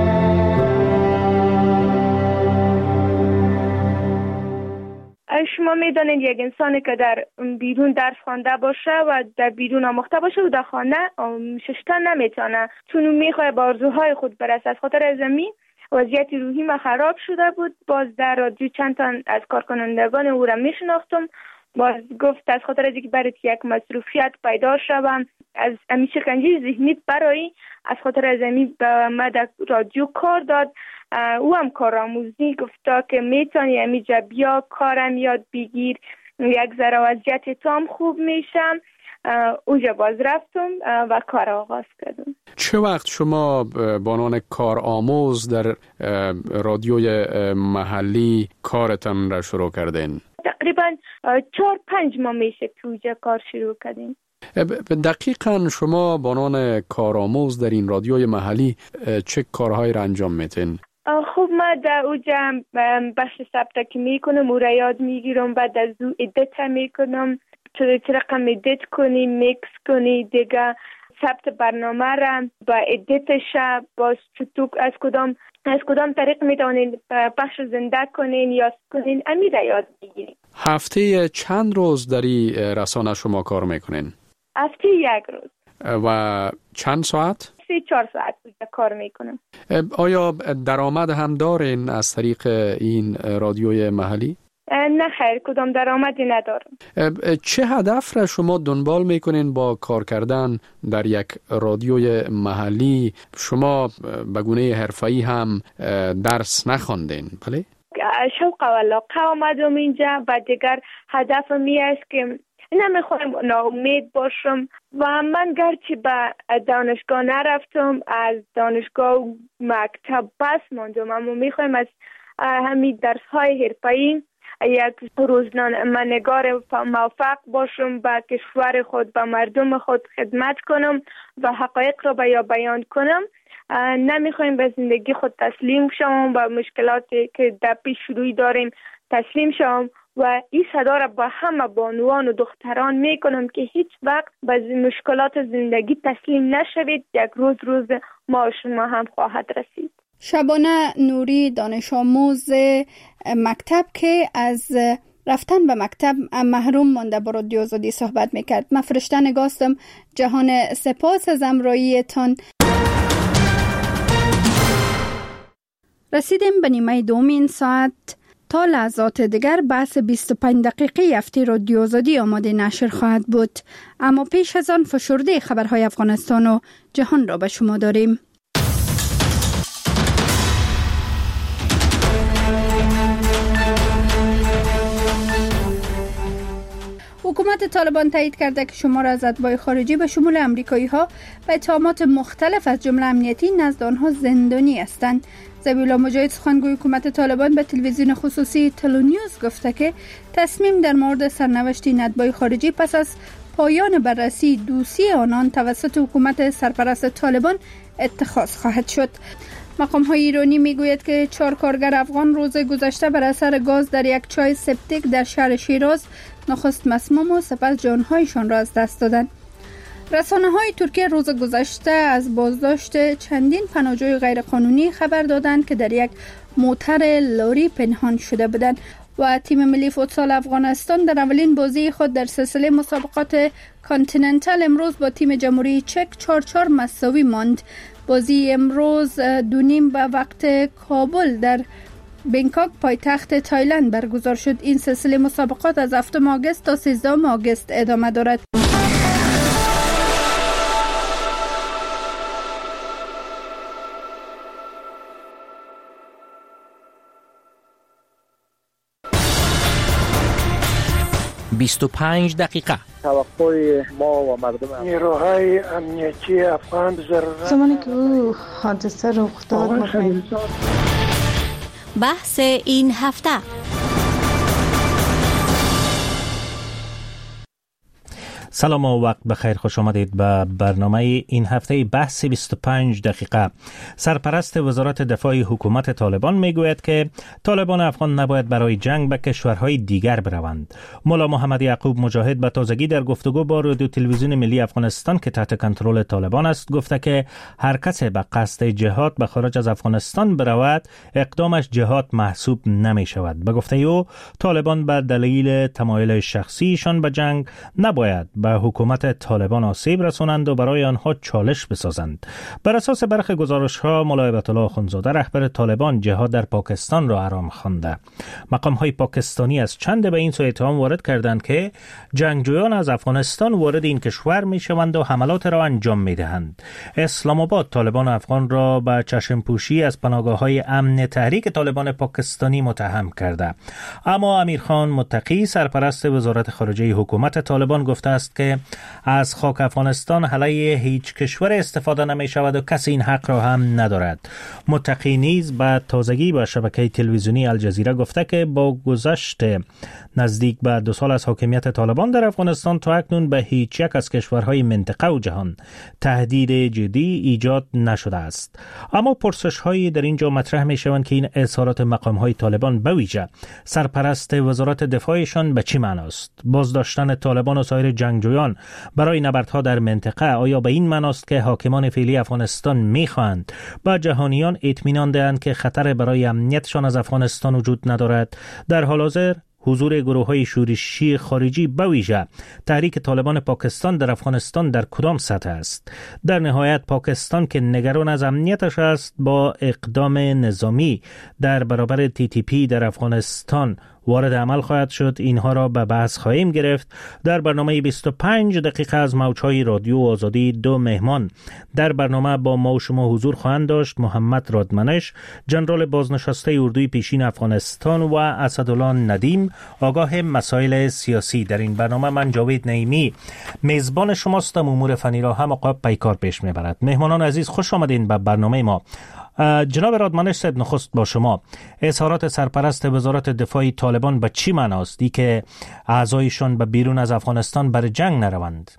شما میدانید یک انسانی که در بیرون درس خوانده باشه و در بیرون آموخته باشه و در خانه ششتن نمیتونه، چون میخواد به آرزوهای خود برسه. از خاطر زمین وضعیت روحی ما خراب شده بود. باز در رادیو چند تا از کارکنندگان او را میشناختم. باز گفت از خاطر اینکه برای یک مصروفیت پیدا شوم از امی شکنجه ذهنی برای از خاطر زمین به ما در رادیو کار داد. او هم کارآموزی گفتا که میتونی امیجا بیا کارم یاد بگیر، یک ذره وضعیت تام خوب میشم. اونجا باز رفتم و کار آغاز کردم. چه وقت شما به عنوان کارآموز در رادیوی محلی کارتان را شروع کردین؟ تقریبا 4-5 ماه میشه که اونجا کار شروع کردیم. دقیقاً شما به عنوان کارآموز در این رادیوی محلی چه کارهایی را انجام میتین؟ خب ما در اوجا بخش ثبت که میکنم او را یاد میگیرم، بعد از او ادیت میکنم، چه رقم ادیت کنی، میکس کنی، دیگه ثبت برنامه را با ادیتش باز چطور از کدام طریق میتونین پخش زنده کنین یا کنین، امی را یاد میگیریم. هفته چند روز در این رسانه شما کار میکنین؟ هفته 1 روز. و چند ساعت؟ 3-4 ساعت کار میکنم. آیا درآمد هم دارین از طریق این رادیوی محلی؟ نه خیر، کدام درآمدی ندارم. چه هدف را شما دنبال میکنین با کار کردن در یک رادیوی محلی؟ شما به گونه حرفه‌ای هم درس نخواندین، بله؟ شوق و علاقه آمدم اینجا و دیگر هدفم این است که نمیخوایم ناامید باشم و من گرچه به دانشگاه نرفتم، از دانشگاه مکتب بس ماندم، اما میخوایم از همین درس های حرفه‌ای یک روزنامه‌نگار موفق باشم، به کشور خود، به مردم خود خدمت کنم و حقایق را بیان کنم. نمیخوایم به زندگی خود تسلیم شوم، به مشکلاتی که در پیش روی داریم تسلیم شوم و این صدا را با همه بانوان و دختران میکنم که هیچ وقت به مشکلات زندگی تسلیم نشوید. یک روز ما شما هم خواهد رسید. شبانه نوری، دانش آموز مکتب که از رفتن به مکتب محروم مانده، با رادیو آزادی صحبت میکرد. من فرشته نگاستم. جهان سپاس از همراهیتان. رسیدیم به نیمه دوم این ساعت. تا لحظات دیگر بحث 25 دقیقه هفته رادیو آزادی آماده نشر خواهد بود، اما پیش از آن فشرده خبرهای افغانستان و جهان را به شما داریم. حکومت طالبان تایید کرده که شمار از اتباع خارجی به شمول امریکایی ها به اتهامات مختلف از جمله امنیتی نزد آنها زندانی هستند. ذبیحالله مجاهد سخنگوی حکومت طالبان به تلویزیون خصوصی تلونیوز گفته که تصمیم در مورد سرنوشت این اتباع خارجی پس از پایان بررسی دوسیه آنان توسط حکومت سرپرست طالبان اتخاذ خواهد شد. مقام‌های ایرانی میگوید که 4 کارگر افغان روز گذشته بر اثر گاز در یک چای سپتیک در شهر شیراز نخست مسموم و سپس جانهایشان را از دست دادند. رسانه‌های ترکیه روز گذشته از بازداشت چندین پناهجوی غیرقانونی خبر دادند که در یک موتر لاری پنهان شده بودند. و تیم ملی فوتسال افغانستان در اولین بازی خود در سلسله مسابقات کانتیننتال امروز با تیم جمهوری چک 4-4 مساوی ماند. بازی امروز 2:30 به وقت کابل در بنکاک پایتخت تایلند برگزار شد. این سلسله مسابقات از 7 آگوست تا 13 آگوست ادامه دارد. دقیقه. توقع ما و مردم نیروهای امنیتی افغان زمانی که او حادثه رخ داد بحث این هفته. سلام و وقت بخیر، خوش آمدید به برنامه این هفته بحث 25 دقیقه. سرپرست وزارت دفاع حکومت طالبان میگوید که طالبان افغان نباید برای جنگ به کشورهای دیگر بروند. مولا محمد یعقوب مجاهد به تازگی در گفتگو با رادیو تلویزیون ملی افغانستان که تحت کنترل طالبان است گفته که هر کسی به قصد جهاد به خارج از افغانستان برود اقدامش جهاد محسوب نمی شود. به گفته او طالبان به دلیل تمایل شخصیشان به جنگ نباید به حکومت طالبان آسیب رسانند و برای آنها چالش بسازند. بر اساس برخی گزارش‌ها مولای آیت الله اخوندزاده رهبر طالبان جهاد در پاکستان را حرام خوانده. مقام‌های پاکستانی از چند به این سو اتهام وارد کردند که جنگجویان از افغانستان وارد این کشور می‌شوند و حملات را انجام می‌دهند. اسلام آباد طالبان افغان را به چشم‌پوشی از پناهگاه‌های امن تحریک طالبان پاکستانی متهم کرده. اما امیرخان متقی سرپرست وزارت خارجه حکومت طالبان گفته است که از خاک افغانستان علیه هیچ کشور استفاده نمی شود و کسی این حق را هم ندارد. متقی نیز به تازگی با شبکه تلویزیونی الجزیره گفته که با گذشت نزدیک به 2 سال از حاکمیت طالبان در افغانستان تا اکنون به هیچ یک از کشورهای منطقه و جهان تهدید جدی ایجاد نشده است. اما پرسش‌هایی در اینجا مطرح می شوند که این اظهارات مقام‌های طالبان به ویژه سرپرست وزارت دفاعشان به چه معنی است؟ بازداشتن طالبان و سایر جنگجویان برای نبردها در منطقه آیا به این معنی است که حاکمان فعلی افغانستان می‌خواهند با جهانیان اطمینان دهند که خطر برای امنیتشان از افغانستان وجود ندارد؟ در حال حاضر حضور گروه‌های شورشی خارجی به ویژه تحریک طالبان پاکستان در افغانستان در کدام سطح است؟ در نهایت پاکستان که نگران از امنیتش است با اقدام نظامی در برابر TTP در افغانستان وارد عمل خواهد شد. اینها را به بحث خواهیم گرفت. در برنامه 25 دقیقه از موج‌های رادیو آزادی 2 مهمان در برنامه با ما و شما حضور خواهند داشت: محمد رادمنش، جنرال بازنشسته اردوی پیشین افغانستان، و اسدالله ندیم، آگاه مسائل سیاسی. در این برنامه من جاوید نعیمی میزبان شماستم. امور فنی را هم آقا پیکار پیش میبرد. مهمانان عزیز خوش آمدین به برنامه ما. جناب رادمانش صاحب، نخست با شما، اظهارات سرپرست وزارت دفاع طالبان به چی معناست دی که اعضایشان به بیرون از افغانستان بر جنگ نروند؟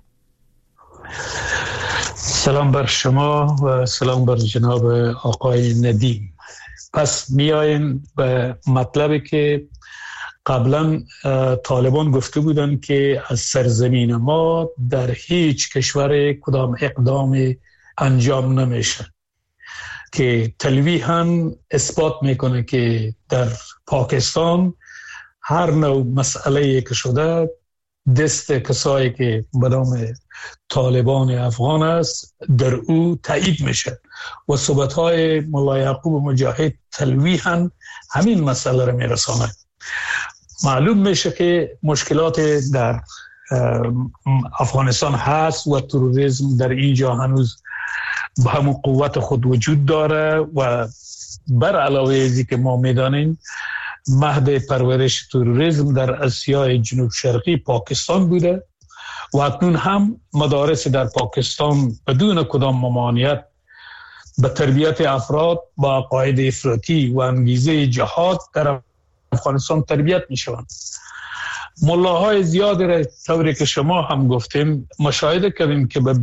سلام بر شما و سلام بر جناب آقای ندیم. پس میاییم به مطلبی که قبلا طالبان گفته بودند که از سرزمین ما در هیچ کشور کدام اقدام انجام نمیشه، که تلویحاً اثبات میکنه که در پاکستان هر نوع مسئله که شده دست کسایی که به نام طالبان افغان است در او تایید میشه و صحبت‌های ملا یعقوب مجاهد تلویحاً همین مسئله رو میرسانه. معلوم میشه که مشکلات در افغانستان هست و تروریسم در اینجا هنوز به همون قوت خود وجود داره و بر علاوه ازی که ما میدانیم مهد پرورش تروریسم در آسیای جنوب شرقی پاکستان بوده و اکنون هم مدارس در پاکستان بدون کدام ممانعت به تربیت افراد با عقاید افراطی و انگیزه جهاد در افغانستان تربیت می شوند. ملاهای زیادی را طوری که شما هم گفتیم مشاهده کردیم که به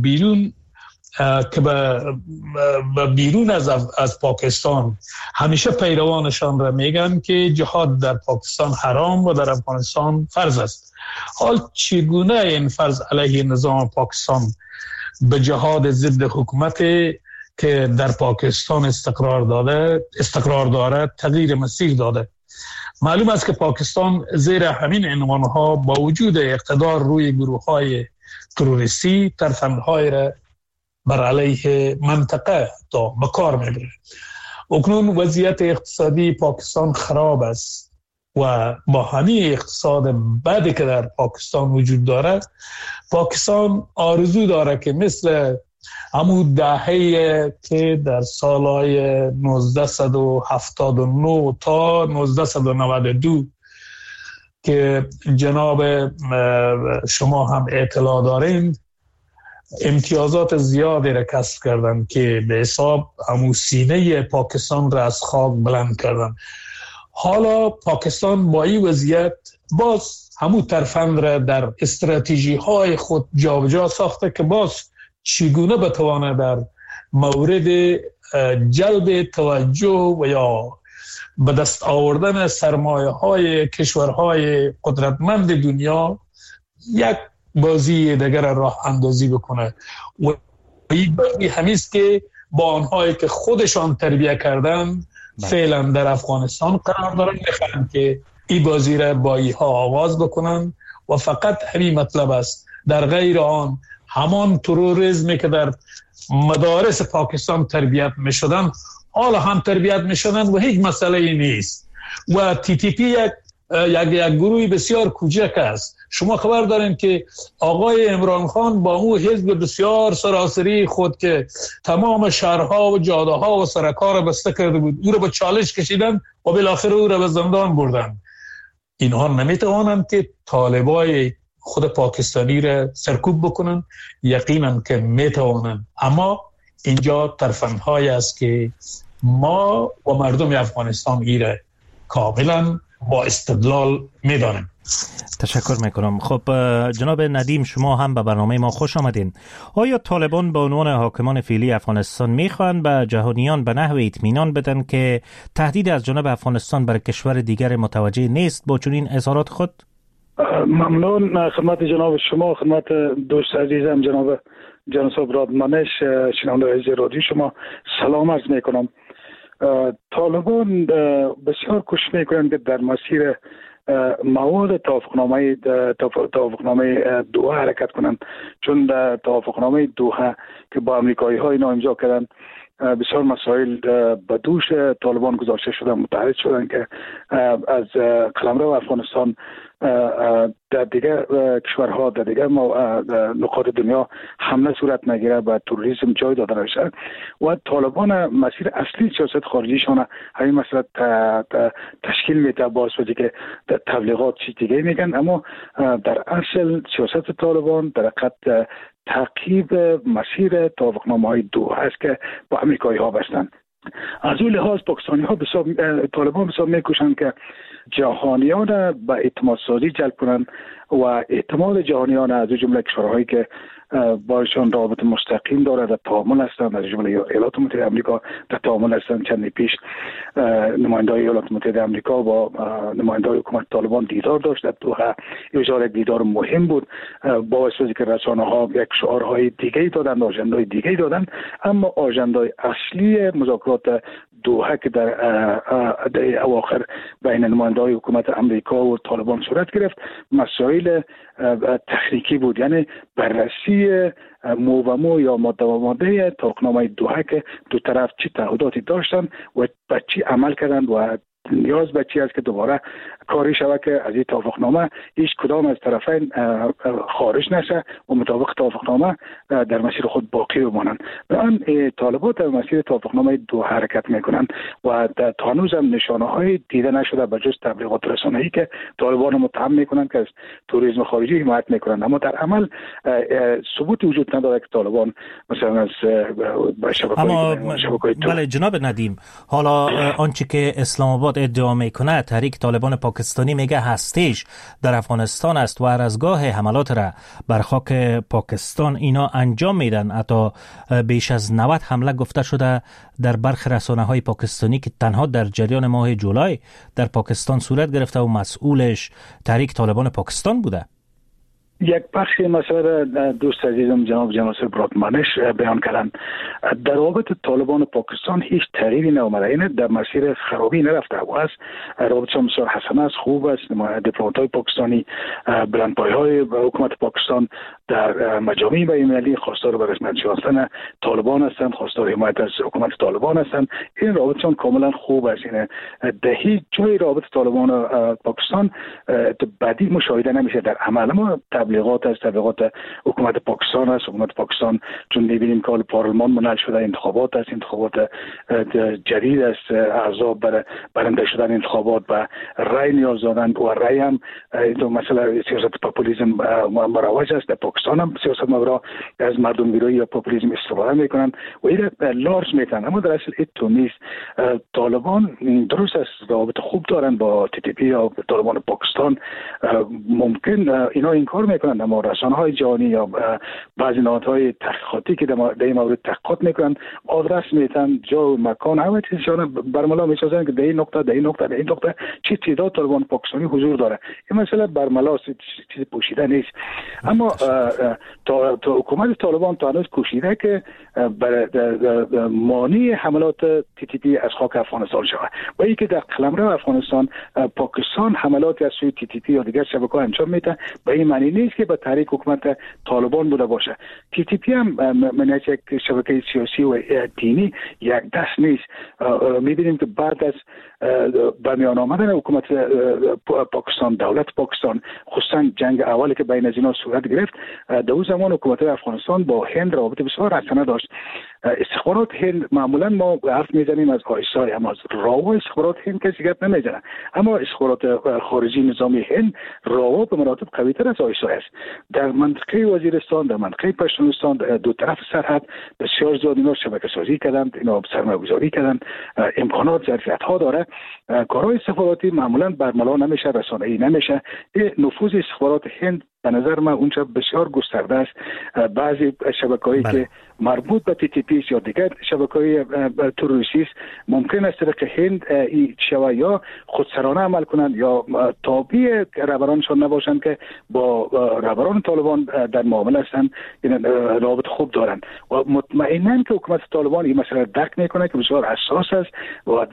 بیرون از پاکستان همیشه پیروانشان را میگن که جهاد در پاکستان حرام و در افغانستان فرض است. حال چگونه این فرض علیه نظام پاکستان به جهاد ضد حکومت که در پاکستان استقرار داره تغییر مسیر داده؟ معلوم است که پاکستان زیر همین عنوانها با وجود اقتدار روی گروه‌های تروریستی ترفندهای را بر علیه منطقه تا به کار میبره. اکنون وضعیت اقتصادی پاکستان خراب است و با همین اقتصاد بدی که در پاکستان وجود داره، پاکستان آرزو داره که مثل همون دهه‌ای که در سالهای 1979 تا 1992 که جناب شما هم اطلاع دارین امتیازات زیادی را کسب کردن که به حساب همون سینه پاکستان را از خاک بلند کردن. حالا پاکستان با این وضعیت باز همون ترفند را در استراتژی های خود جابجا ساخته که باز چگونه بتوانه در مورد جلب توجه و یا به دست آوردن سرمایه های کشورهای قدرتمند دنیا یک بازی دیگر راه اندازی بکنه و این بازی همیست که با آنهایی که خودشان تربیه کردن فعلا در افغانستان قرار دارن، میخوان که این بازی را با اینها آغاز بکنن و فقط همین مطلب است. در غیر آن همان تروریسمی که در مدارس پاکستان تربیت می شدن حالا هم تربیت می شدن و هیچ مسئله نیست و TTP یک گروهی بسیار کوچک است. شما خبر دارین که آقای عمران خان با اون حزب بسیار سراسری خود که تمام شهرها و جاده ها و سرک‌ها را بسته کرده بود او را به چالش کشیدن و بالاخره او را به زندان بردن. اینها نمیتوانند که طالبای خود پاکستانی را سرکوب بکنن؟ یقینا که میتوانند، اما اینجا ترفندهای است که ما و مردم افغانستان ایره کاملا با استدلال میدانیم. تشکر میکنم. خب جناب ندیم، شما هم به برنامه ما خوش آمدین. آیا طالبان به عنوان حاکمان فعلی افغانستان میخوان به جهانیان به نحو اطمینان بدن که تهدید از جانب افغانستان بر کشور دیگر متوجه نیست با چنین اظهارات خود؟ ممنون خدمت جناب شما، خدمت دوست عزیزم جناب جناب رادمانش، شنونده عزیز رادیو شما سلام عرض میکنم. طالبان بسیار کوشش میکنند که در مسیر مواد توافقنامه دوحه حرکت کنند، چون توافقنامه دوحه که با امریکایی ها اینا امضا کردن بسیار مسائل به دوش طالبان گذاشته شدن، متعهد شدن که از قلمرو افغانستان در دیگر کشورها در دیگر نقاط دنیا حمله صورت نگیره و تروریسم جای داده نشه و طالبان مسیر اصلی سیاست خارجیشان همین مسئله تشکیل میده، باعث بشه که در تبلیغات چیز دیگه میگن، اما در اصل سیاست طالبان در حقیقت تعقیب مسیر توافقنامه های دوحه است که با امریکایی ها بستن. از اون لحاظ پاکستانی ها طالبان بسیار میکوشند که جهانیان به اعتماد سازی جلب کنند و اعتماد جهانیان از جمله کشورهایی که باشون رابط مستقیم داره در تعامل هستند، از جمله ایالات متحده آمریکا در تعامل هستند. چند پیش نماینده‌های ایالات متحده آمریکا با نماینده‌های حکومت طالبان دیدار داشت در دوحه. یک دیدار مهم بود، با اساسی که رسانه‌ها یک شعارهای دیگه‌ای دادند، آژندای دیگه‌ای دادند، اما آژندای اصلی مذاکرات دوحه که در اواخر بین نماینده‌های حکومت آمریکا و طالبان صورت گرفت مسائل تکنیکی بود، یعنی بررسی مو و مو یا ماده و ماده توافقنامه دوحه که دو طرف چه تعهداتی داشتن و به چی عمل کردند و نیاز به چی است که دوباره کاری شود که از این توافقنامه هیچ کدام از طرفین خارج نشه و مطابق توافقنامه در مسیر خود باقی بمانند. الان طالبان در مسیر توافقنامه دو حرکت میکنند و تا هنوز هم نشانه‌های دیده نشده به جز تبلیغات رسانه‌ای که طالبان متهم میکنند که از توریسم خارجی حمایت میکنند، اما در عمل ثبوت وجود نداره که طالبان مثلا از شبکه‌های بله جناب ندیم، حالا آنچه که اسلام آباد ادعا میکنه تحریک طالبان پاکستانی میگه هستش در افغانستان است و هر از گاه حملات را بر خاک پاکستان اینا انجام میدن. حتی بیش از 90 حمله گفته شده در برخی رسانه‌های پاکستانی که تنها در جریان ماه جولای در پاکستان صورت گرفته و مسئولش تحریک طالبان پاکستان بوده. یک بخش مسئله دوست عزیزم جناب جناسب رادمانش بیان کردن. در رابطه طالبان پاکستان هیچ تغییری نیامده، این در مسیر خرابی نرفته و است. رابطه بسیار حسن است، خوب است. دیپلمات‌های پاکستانی، بلندپایه‌های حکومت پاکستان در مجامع بین‌المللی خواستار به رسمیت شناختن طالبان هستند، خواستار حمایت از حکومت طالبان هستند. این رابطه کاملا خوب است. این در هیچ جای رابطه طالبان و پاکستان بدی مشاهده نمیشه در عمل. ما تبلیغات حکومت پاکستان است. حکومت پاکستان چون می‌بینیم که پارلمان منعقد شده، انتخابات است، انتخابات جدید است، احزاب برنده شدن انتخابات و رای نیاز دارند و رای هم مثلا سیاست پاپولیسم مروج است. در پاکستان هم سیاست مبرا از مردم گرایی یا پاپولیسم استفاده میکنند و این لارج میتن، اما در اصل این نیست. طالبان درست است رابطه خوب دارند با تی تی پی یا طالبان پاکستان، ممکن اینا این کار میکنند، اما رسانه‌های جهانی یا بعضی نهادهای تحقیقاتی که در این مورد تحقیقات میکنند آدرس میتن، جا و مکان همه چیزشون برملا میسازن که در این نقطه چه تعداد طالبان پاکستانی حضور داره. این مسئله برملا چیز پوشیده نیست، اما تا حکومت طالبان تا هنوز کوشیده که مانع حملات تی تی پی از خاک افغانستان شود و اینکه در قلمرو افغانستان پاکستان حملاتی از سوی تی تی پی یا دیگر شبکه‌ها انجام میده، به این معنی نیست که به تحریک حکومت طالبان بوده باشه. تی تی پی هم من یک شبکه سیاسی و دینی یک دست نیست. میبینیم که بعد از به میان آمدن حکومت پاکستان، دولت پاکستان، خصوصا جنگ اولی که بین از اینا صورت گرفت، در اون زمان حکومت افغانستان با هند رابطه بسیار حسنه داشت. استخبارات هند معمولا ما حرف میزنیم از آیسای، اما از راو استخبارات هند کسی گپ نمیزنه، اما استخبارات خارجی نظامی هند راو به مراتب قوی‌تر از آیسای است. در منطقه وزیرستان، در منطقه پشتونستان، دو طرف سرحد بسیار زیاد اینا شبکه سازی کردند، اینا سرمایه‌گذاری کردند، امکانات ظرفیت‌ها داره. کارهای استخباراتی معمولا برملا نمیشه، رسانه‌ای نمیشه. نفوذ استخبارات هند به نظر من اونجا بسیار گسترده است. بعضی شبکه‌هایی که مربوط به تی تی پی یا دیگر شبکه‌های تروریستی است ممکن است که هند شوا یا خودسرانه عمل کنند یا تابع رهبرانشان نباشند که با رهبران طالبان در معامله هستند، این رابط خوب دارند و مطمئناً که حکومت طالبان این مسئله درک میکنه که بسیار حساس است و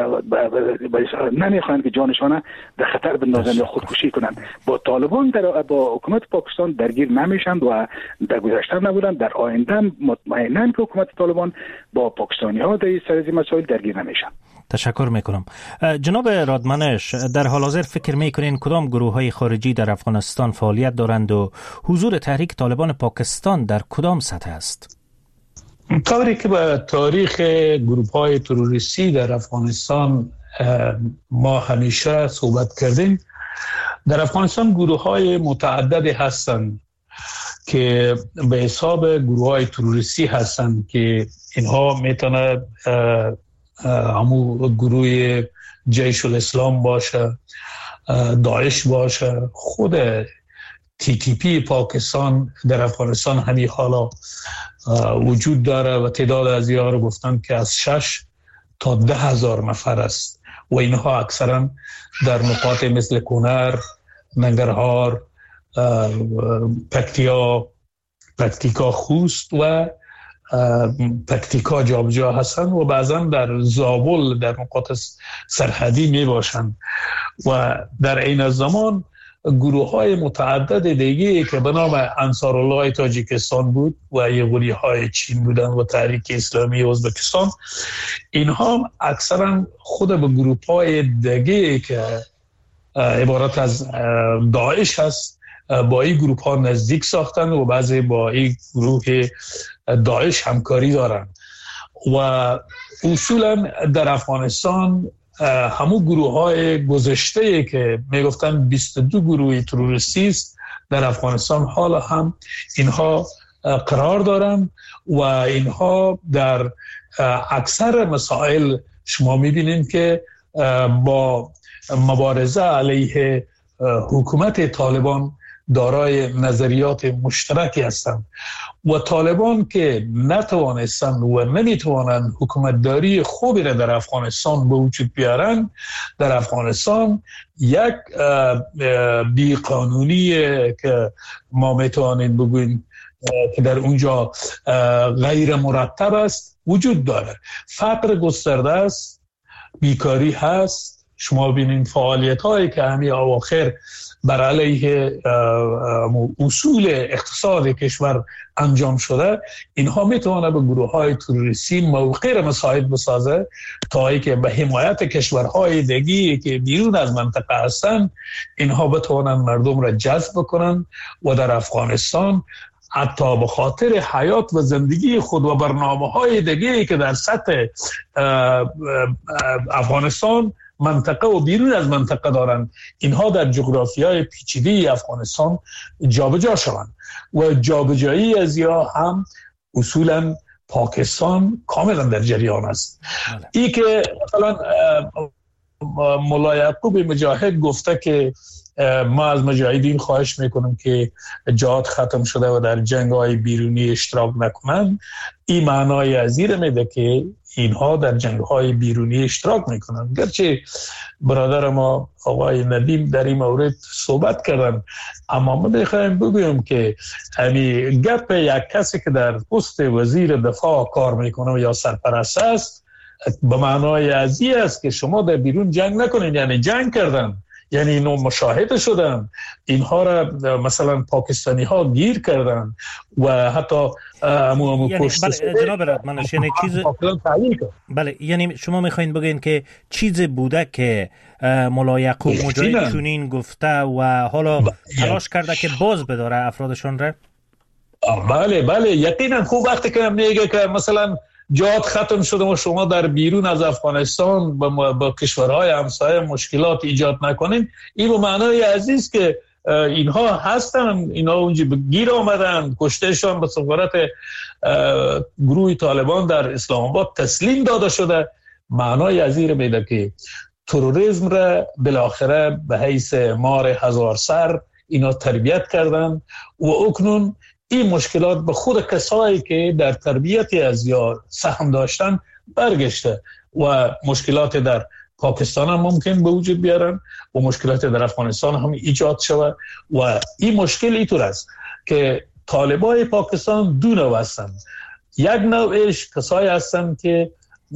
نمیخواهند که جانشان در خطر بندازند یا خودکشی کنند. با طالبان با حکومت پاکستان درگیر نمیشند و در گذشته نبودند، در آینده مطمئناً که حکومت طالبان با پاکستانی ها در سر مسائل درگیر نمیشن. تشکر میکنم. جناب رادمانش، در حال حاضر فکر میکنین کدام گروه های خارجی در افغانستان فعالیت دارند و حضور تحریک طالبان پاکستان در کدام سطح است؟ طوری که به تاریخ گروه های تروریستی در افغانستان ما همیشه صحبت کردیم، در افغانستان گروه های متعددی هستند که به حساب گروه های تروریستی هستند که اینها میتونه همو گروه جیش الاسلام باشه، داعش باشه، خود TTP پاکستان در افغانستان همین حالا وجود داره و تعداد از اینها رو گفتن که از 6 تا 10,000 نفر است و اینها اکثرا در نقاط مثل کنر، ننگرهار، پکتیکا خوست و پکتیکا جابجا هستن و بعضا در زابل در نقاط سرحدی می باشند و در این زمان گروه های متعدد دیگه که به نام انصار الله تاجیکستان بود و یه گروه های چین بودن و تحریک اسلامی ازبکستان، اینها اکثرا خود به گروه های دیگه که عبارت از داعش هست با این گروه ها نزدیک ساختن و بعضی با این گروه داعش همکاری دارن و اصولا در افغانستان همون گروه های گذشته که میگفتن 22 گروه تروریستی است در افغانستان حالا هم اینها قرار دارن و اینها در اکثر مسائل شما میبینید که با مبارزه علیه حکومت طالبان دارای نظریات مشترکی هستند و طالبان که نتوانستند و نمیتوانند حکومتداری خوبی را در افغانستان به وجود بیارن، در افغانستان یک بیقانونی که ما میتوانیم بگوییم که در اونجا غیر مرتب است وجود داره. فقر گسترده است، بیکاری هست. شما ببینید فعالیت هایی که همین اواخر بر علیه اصول اقتصاد کشور انجام شده، اینها میتونه به گروه های تروریستی موقع را مساعد بسازه تا اینکه به حمایت کشورهای دیگری که بیرون از منطقه هستند اینها بتوانند مردم را جذب کنند و در افغانستان حتی به خاطر حیات و زندگی خود و برنامه‌های دیگری که در سطح افغانستان منطقه و بیرون از منطقه دارند، اینها در جغرافیای پیچیده افغانستان جابجا شوند و جابجایی از یا هم اصولا پاکستان کاملا در جریان است. ای که مثلا مولا یعقوب مجاهد گفته که ما از مجاهدین خواهش میکنم که جهاد ختم شده و در جنگ‌های بیرونی اشتراک نکنند، این معنای از این میده که اینها در جنگ‌های بیرونی اشتراک میکنند. گرچه برادر ما آقای ندیم در این مورد صحبت کردن، اما ما میخوایم بگویم که یعنی گپ یک کسی که در پست وزیر دفاع کار میکنه و یا سرپرست است به معنای از این است که شما در بیرون جنگ نکنید، یعنی جنگ کردن، یعنی اینو مشاهده شدن، اینها را مثلا پاکستانی ها گیر کردن و حتی یعنی بله جناب رادمنش یعنی چیز بله یعنی شما میخواین بگین که چیز بوده که مولا یعقوب مجاهد چنین گفته و حالا تلاش کرده که باز بداره افرادشون را؟ بله یقینا. خوب وقتی که میگه که مثلا جهاد ختم شده و شما در بیرون از افغانستان با کشورهای همسایه مشکلات ایجاد نکنین، این به معنای عزیز که اینها هستن، اینها اونجا گیر آمدن، کشتهشان به سفارت گروه طالبان در اسلام آباد تسلیم داده شده. معنای عزیز میده که تروریسم را بالاخره به حیث مار هزار سر اینا تربیت کردن و اکنون این مشکلات به خود کسایی که در تربیت از یا سهم داشتن برگشته و مشکلات در پاکستان هم ممکن به وجود بیارن و مشکلات در افغانستان هم ایجاد شود و این مشکل اینطور است که طالبای پاکستان دو نوع هستند. یک نوعش کسایی هستند که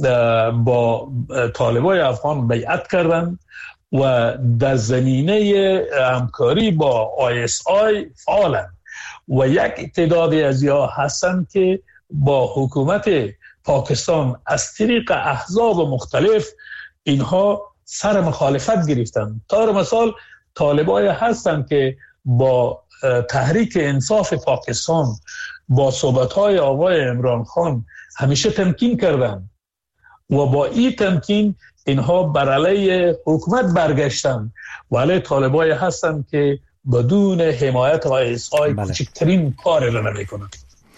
با طالبای افغان بیعت کردن و در زمینه همکاری با ISI فعالند و یک تعدادی از یا هستند که با حکومت پاکستان از طریق احزاب مختلف اینها سر مخالفت گرفتند. طور مثال طالبای هستند که با تحریک انصاف پاکستان با صحبت‌های آقای عمران خان همیشه تمکین کردند و با این تمکین اینها بر علیه حکومت برگشتند، ولی طالبای هستند که بدون حمایت ISI کوچکترین کاری را نمی‌کنند.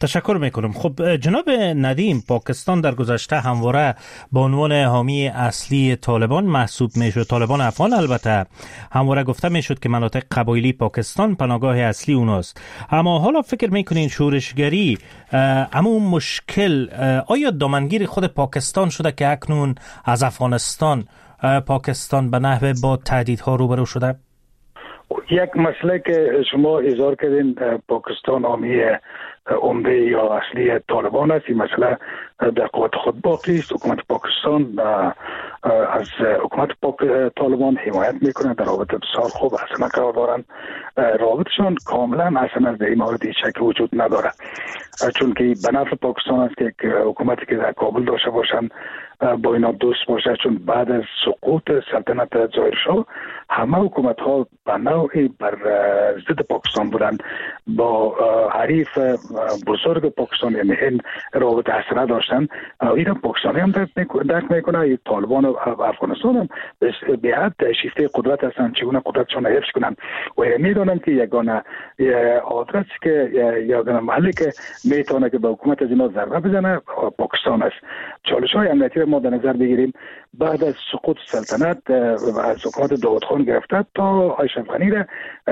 تشکر میکنم. خب جناب ندیم، پاکستان در گذشته همواره به عنوان حامی اصلی طالبان محسوب میشد، طالبان افغان البته همواره گفته میشد که مناطق قبایلی پاکستان پناهگاه اصلی اوناست. اما حالا فکر میکنین شورشگری اما مشکل آیا دامنگیر خود پاکستان شده که اکنون از افغانستان پاکستان به نحوه با تهدیدها روبرو شده؟ یک مسئله که شما اظهار کردین پاکستان حامی عمده یا اصلی طالبان است، این مسئله در قوت خود باقی است. حکومت پاکستان از حکومت طالبان حمایت میکنه، در رابطه بسیار خوب اصلا قرار دارن. رابطشان کاملا اصلا از این مورد هیچ شکی وجود نداره، چون که به نفع پاکستان است که حکومتی که در کابل داشته باشن با اینا دوست باشه، چون بعد از سقوط سلطنت ظاهرشاه همه حکومت ها به نوعی بر ضد پاکستان بودن، با حریف بزرگ پاکستان یعنی هند رابطه حسنه داشتن. اینا پاکستانی هم درک میکنه، طالبان و افغانستان هم به حد شیفته قدرت هستن، چگونه قدرتشان حفظ کنن و میدونن که یگانه آدرس که یگانه محلی که میتونه که به حکومت از اینا ضربه بزنه پاکستان است. چالش های امنیتی ما در نظر بگیریم، بعد از سقوط سلطنت از حکومت داود خان گرفته تا اشرف غنی را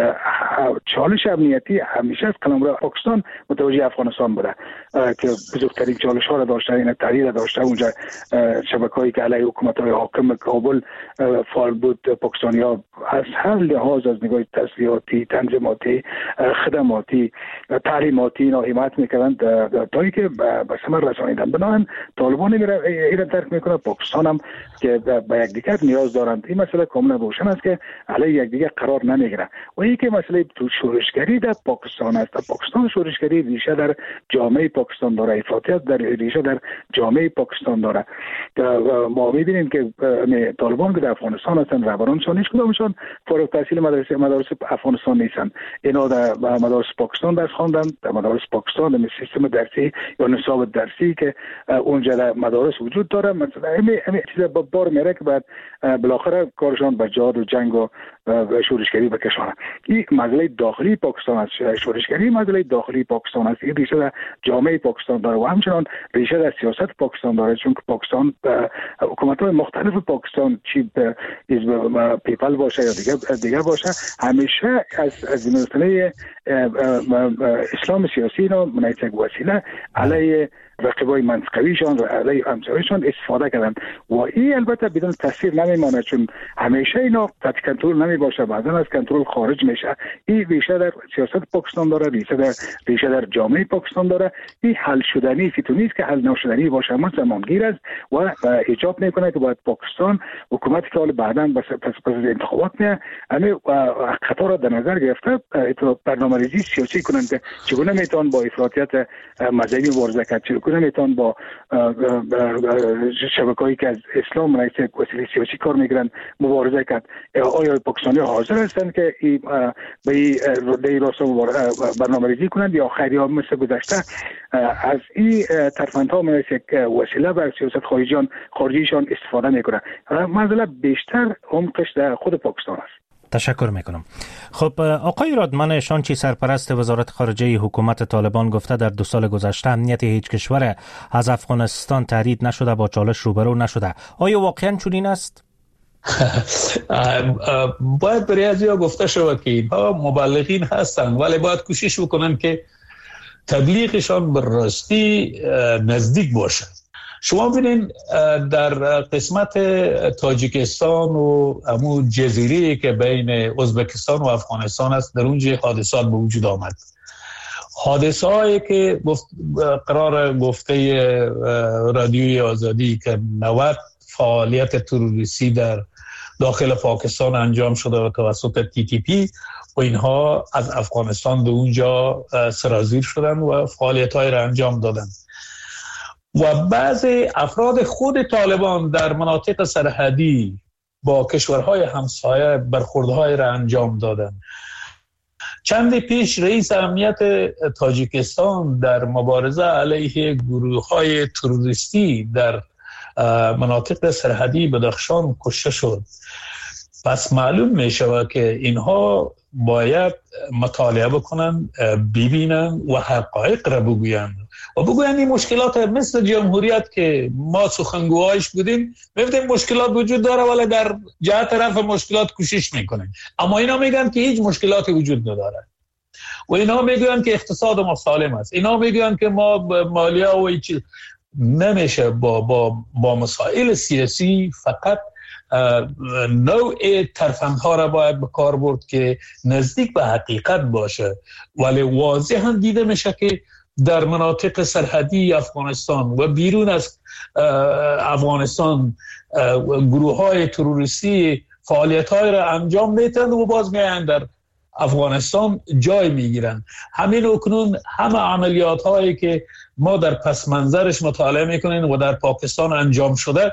چالش امنیتی همیشه از قلمرو پاکستان متوجه افغانستان بوده که بزرگترین چالش ها را داشته، این تحریر داشته. اونجا شبکه‌ای که علیه حکومت‌های حاکم کابل فعال بود، پاکستانی‌ها از هر لحاظ از نگاه تسلیحاتی، تنظیماتی، خدماتی، تعلیماتی اینا حمایت می‌کردند تا اینکه به ثمر رسانیدن. بنابراین طالبان این درک می‌کنه، پاکستان هم که به یکدیگر نیاز دارند. این مسئله کاملا روشن است که علیه یکدیگر قرار نمیگیره. و این که مسئله شورشگری در پاکستان است. در پاکستان شورشگری ریشه در جامعه پاکستان داره، افراطیت در ریشه در جامعه پاکستان داره. ما می‌بینیم که طالبان که در افغانستان هستند، رهبرانشان هیچ کدامشان فارغ التحصیل مدارس افغانستان نیستند. اینا در مدارس پاکستان درس خواندن، در مدارس پاکستان در سیستم درسی یا نصاب درسی که اونجا در مدارس وجود داره. مثلا همین چیز با بار میره که بعد بالاخره کارشان به جهاد و جنگ و شورشگری بکشانه. این مسئله داخلی پاکستان است. شورشگری مسئله داخلی پاکستان است. این ریشه در جامعه پاکستان داره و همچنان ریشه در سیاست پاکستان داره، چون که پاکستان حکومت‌های مختلف پاکستان چی حزب پیپل باشه یا دیگر باشه، همیشه از این مسئله اسلام سیاسی را منعکس وسیله علیه رقیبای منطقویشان و علیه همسایه‌شان استفاده کردن و این البته بدون تاثیر نمیمانه، چون همیشه اینا تحت کنترل نمی باشه، بعضا از کنترل خارج میشه. این ریشه در سیاست پاکستان داره، ریشه در جامعه پاکستان داره. این حل شدنی فیتو نیست که حل نشدنی باشه، اما زمانگیر است و ایجاب میکنه که باید پاکستان حکومتی که حالا بعداً پس از انتخابات میاد همه خطا را در نظر گرفته برنامه‌ریزی سیاسی کنند که چگونه میتوان با افراطیت مذهبی مبارزه کرد، چگونه میتوان با شبکه‌ای که از اسلام منعکس وسیله سیاسی کار میگیرن مبارزه کرد. آیا پاکستانی حاضر هستند که به این راستا برنامه‌ریزی کنند یا خیری‌ها مثل گذشته از این ترفندها مثل یک وسیله بر سیاست خارجیشان استفاده میکنند؟ مسئله بیشتر عمقش در خود پاکستان است. تشکر میکنم. خب آقای رادمان شانچی، سرپرست وزارت خارجه حکومت طالبان، گفته در 2 سال گذشته امنیت هیچ کشور از افغانستان تهدید نشده، با چالش روبرو نشده. آیا واقعا چنین است؟ باید برای ازیا گفته شود که اینها مبلغین هستند، ولی باید کوشش بکنن که تبلیغشان به راستی نزدیک باشد. شما ببینید در قسمت تاجیکستان و همون جزیره که بین ازبکستان و افغانستان است، در اونجا حادثات به وجود آمد. حادثه هایی که قرار گفته رادیوی آزادی که 90 فعالیت تروریستی در داخل پاکستان انجام شده و توسط TTP و اینها از افغانستان به اونجا سرازیر شدن و فعالیت های را انجام دادن و بعضی افراد خود طالبان در مناطق سرحدی با کشورهای همسایه برخوردهای را انجام دادن. چند پیش رئیس امنیت تاجیکستان در مبارزه علیه گروه‌های تروریستی در مناطق سرحدی بدخشان کشته شد. پس معلوم می شود که اینها باید مطالعه بکنن، ببینن و حقایق را بگوین و بگوین این مشکلات مثل جمهوریت که ما سخنگوهایش بودیم می‌بینیم مشکلات وجود داره ولی در جهت رفع مشکلات کوشش میکنن، اما اینا میگن که هیچ مشکلاتی وجود نداره و اینا میگن که اقتصاد ما سالم است، اینا میگن که ما مالیه و هیچ نمیشه. با مسائل سیاسی فقط نوع ترفندها را باید به کار برد که نزدیک به حقیقت باشه، ولی واضحاً دیده میشه که در مناطق سرحدی افغانستان و بیرون از افغانستان گروه های تروریستی فعالیت های را انجام میتند و باز میایند در افغانستان جای میگیرند. همین اکنون همه عملیات هایی که ما در پس منظرش مطالعه میکنیم و در پاکستان انجام شده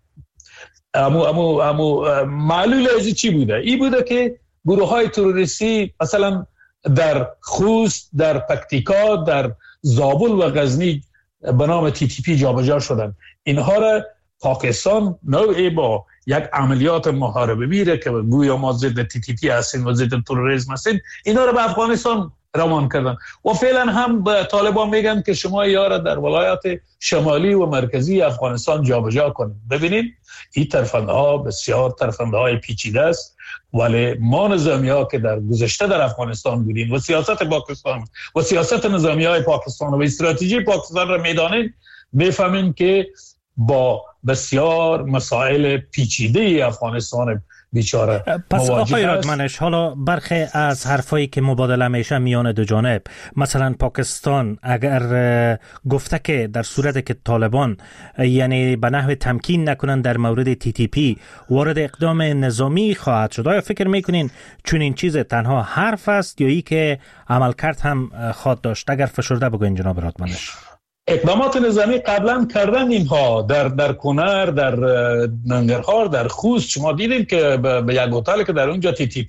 معلول از چی بوده؟ این بوده که گروه های تروریستی مثلا در خوست، در پکتیکا، در زابل و غزنی به نام TTP جابجا شدن. اینها را پاکستان نوعی با یک عملیات محاربه میره که گویا ما ضد TTP هستیم و ضد تروریسم هستیم، اینا را به افغانستان روان کردن و فعلا هم به طالبان میگن که شما یارا در ولایات شمالی و مرکزی افغانستان جابجا کنید. ببینید این ترفندها بسیار ترفندهای پیچیده است، ولی ما نظامی‌ها که در گذشته در افغانستان بودیم و سیاست پاکستان و سیاست نظامی‌های پاکستان و استراتژی پاکستان را میدانیم، میفهمیم که با بسیار مسائل پیچیده افغانستان بیچاره پس آقای رادمنش، حالا برخی از حرفایی که مبادله میشه میان دو جانب، مثلا پاکستان اگر گفته که در صورت که طالبان یعنی به نحو تمکین نکنن در مورد TTP وارد اقدام نظامی خواهد شد، آیا فکر میکنین چون این چیز تنها حرف است یا ای که عملکرد هم خواهد داشت؟ اگر فشرده بگوین جناب رادمنش. اقدامات نظامی قبلا کردن اینها در کنر، در ننگرهار، در خوست. شما دیدیم که به یک هتل که در اونجا TTP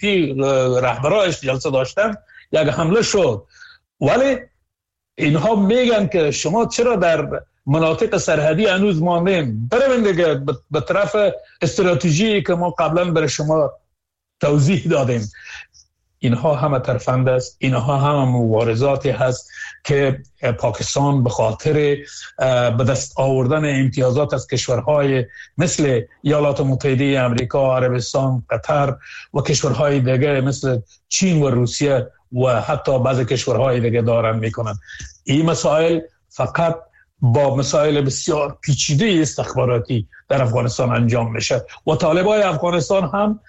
رهبراش جلسه داشتن یک حمله شد، ولی اینها میگن که شما چرا در مناطق سرحدی هنوز ماندین؟ بریم دیگه به طرف استراتژی که ما قبلا برای شما توضیح دادیم. اینها همه ترفند است، اینها همه مبارزاتی هست که پاکستان به خاطر به دست آوردن امتیازات از کشورهای مثل ایالات متحده آمریکا، عربستان، قطر و کشورهای دیگه مثل چین و روسیه و حتی بعضی کشورهای دیگه دارن میکنن. این مسائل فقط با مسائل بسیار پیچیده استخباراتی در افغانستان انجام میشه و طالبای افغانستان هم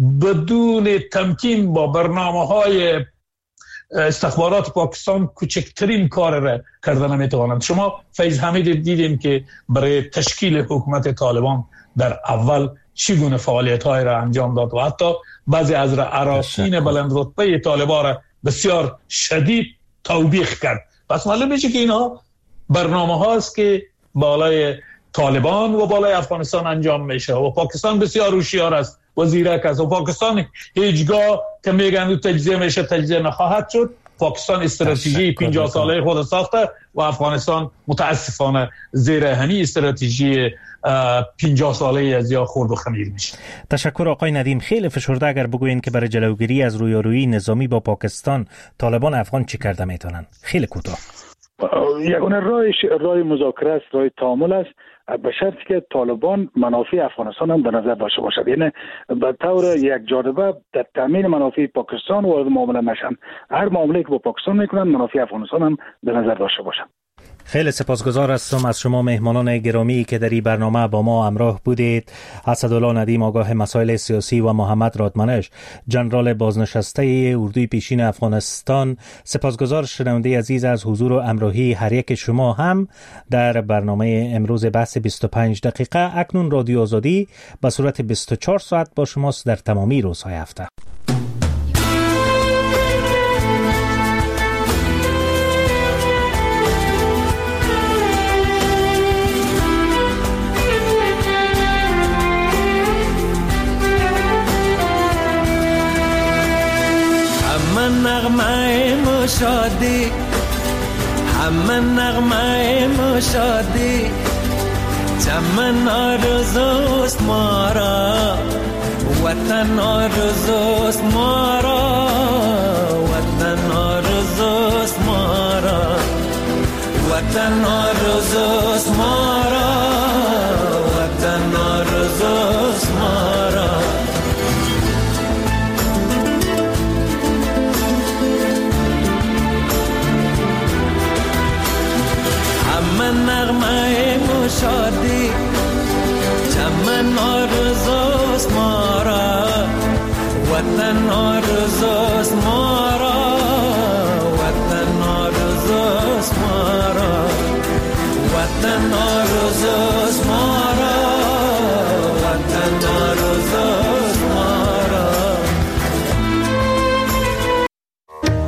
بدون تمکین با برنامه‌های استخبارات پاکستان کوچکترین کار را کردن نمیتوانند. شما فیض حمید دیدیم که برای تشکیل حکومت طالبان در اول چگونه فعالیت‌های را انجام داد و حتی بعضی از اراکین بلند رتبه طالبان را بسیار شدید توبیخ کرد. پس معلوم میشه که اینها برنامه هاست که بالای طالبان و بالای افغانستان انجام میشه و پاکستان بسیار هوشیار است و زیرک است و پاکستان هیچگاه که میگن تجزیه میشه تجزیه نخواهد شد. پاکستان استراتژی 50 ساله خود ساخته و افغانستان متاسفانه زیر همین استراتژی 50 ساله از یا خورد و خمیر میشه. تشکر آقای ندیم. خیلی فشرده اگر بگوین که برای جلوگیری از رویارویی نظامی با پاکستان طالبان افغان چی کرده میتونن؟ خیلی کوتاه. یگانه راه مذاکره است، راه تعامل است، به شرطی که طالبان منافع افغانستان هم در نظر داشته باشد، یعنی به طور یک جانبه در تامین منافع پاکستان وارد معامله نشن. هر معامله که با پاکستان میکنن منافع افغانستان هم در نظر داشته باشد. خیلی سپاسگزار هستم از شما مهمانان گرامی که در این برنامه با ما همراه بودید. اسدالله ندیم آگاه مسائل سیاسی و محمد رادمنش جنرال بازنشسته اردوی پیشین افغانستان. سپاسگزار شنونده عزیز از حضور و همراهی هر یک شما هم در برنامه امروز بحث 25 دقیقه. اکنون رادیو آزادی به صورت 24 ساعت با شماست در تمامی روزهای هفته. نغمه مشادی همه نغمه مشادی چمن آرزوست ما را وطن آرزوست ما را، وطن آرزوست ما را، وطن آرزوست ما را، وطن آرزوست ما را. همه نغمه مشادی چمن آرزوست ما را، وطن آرزوست ما را.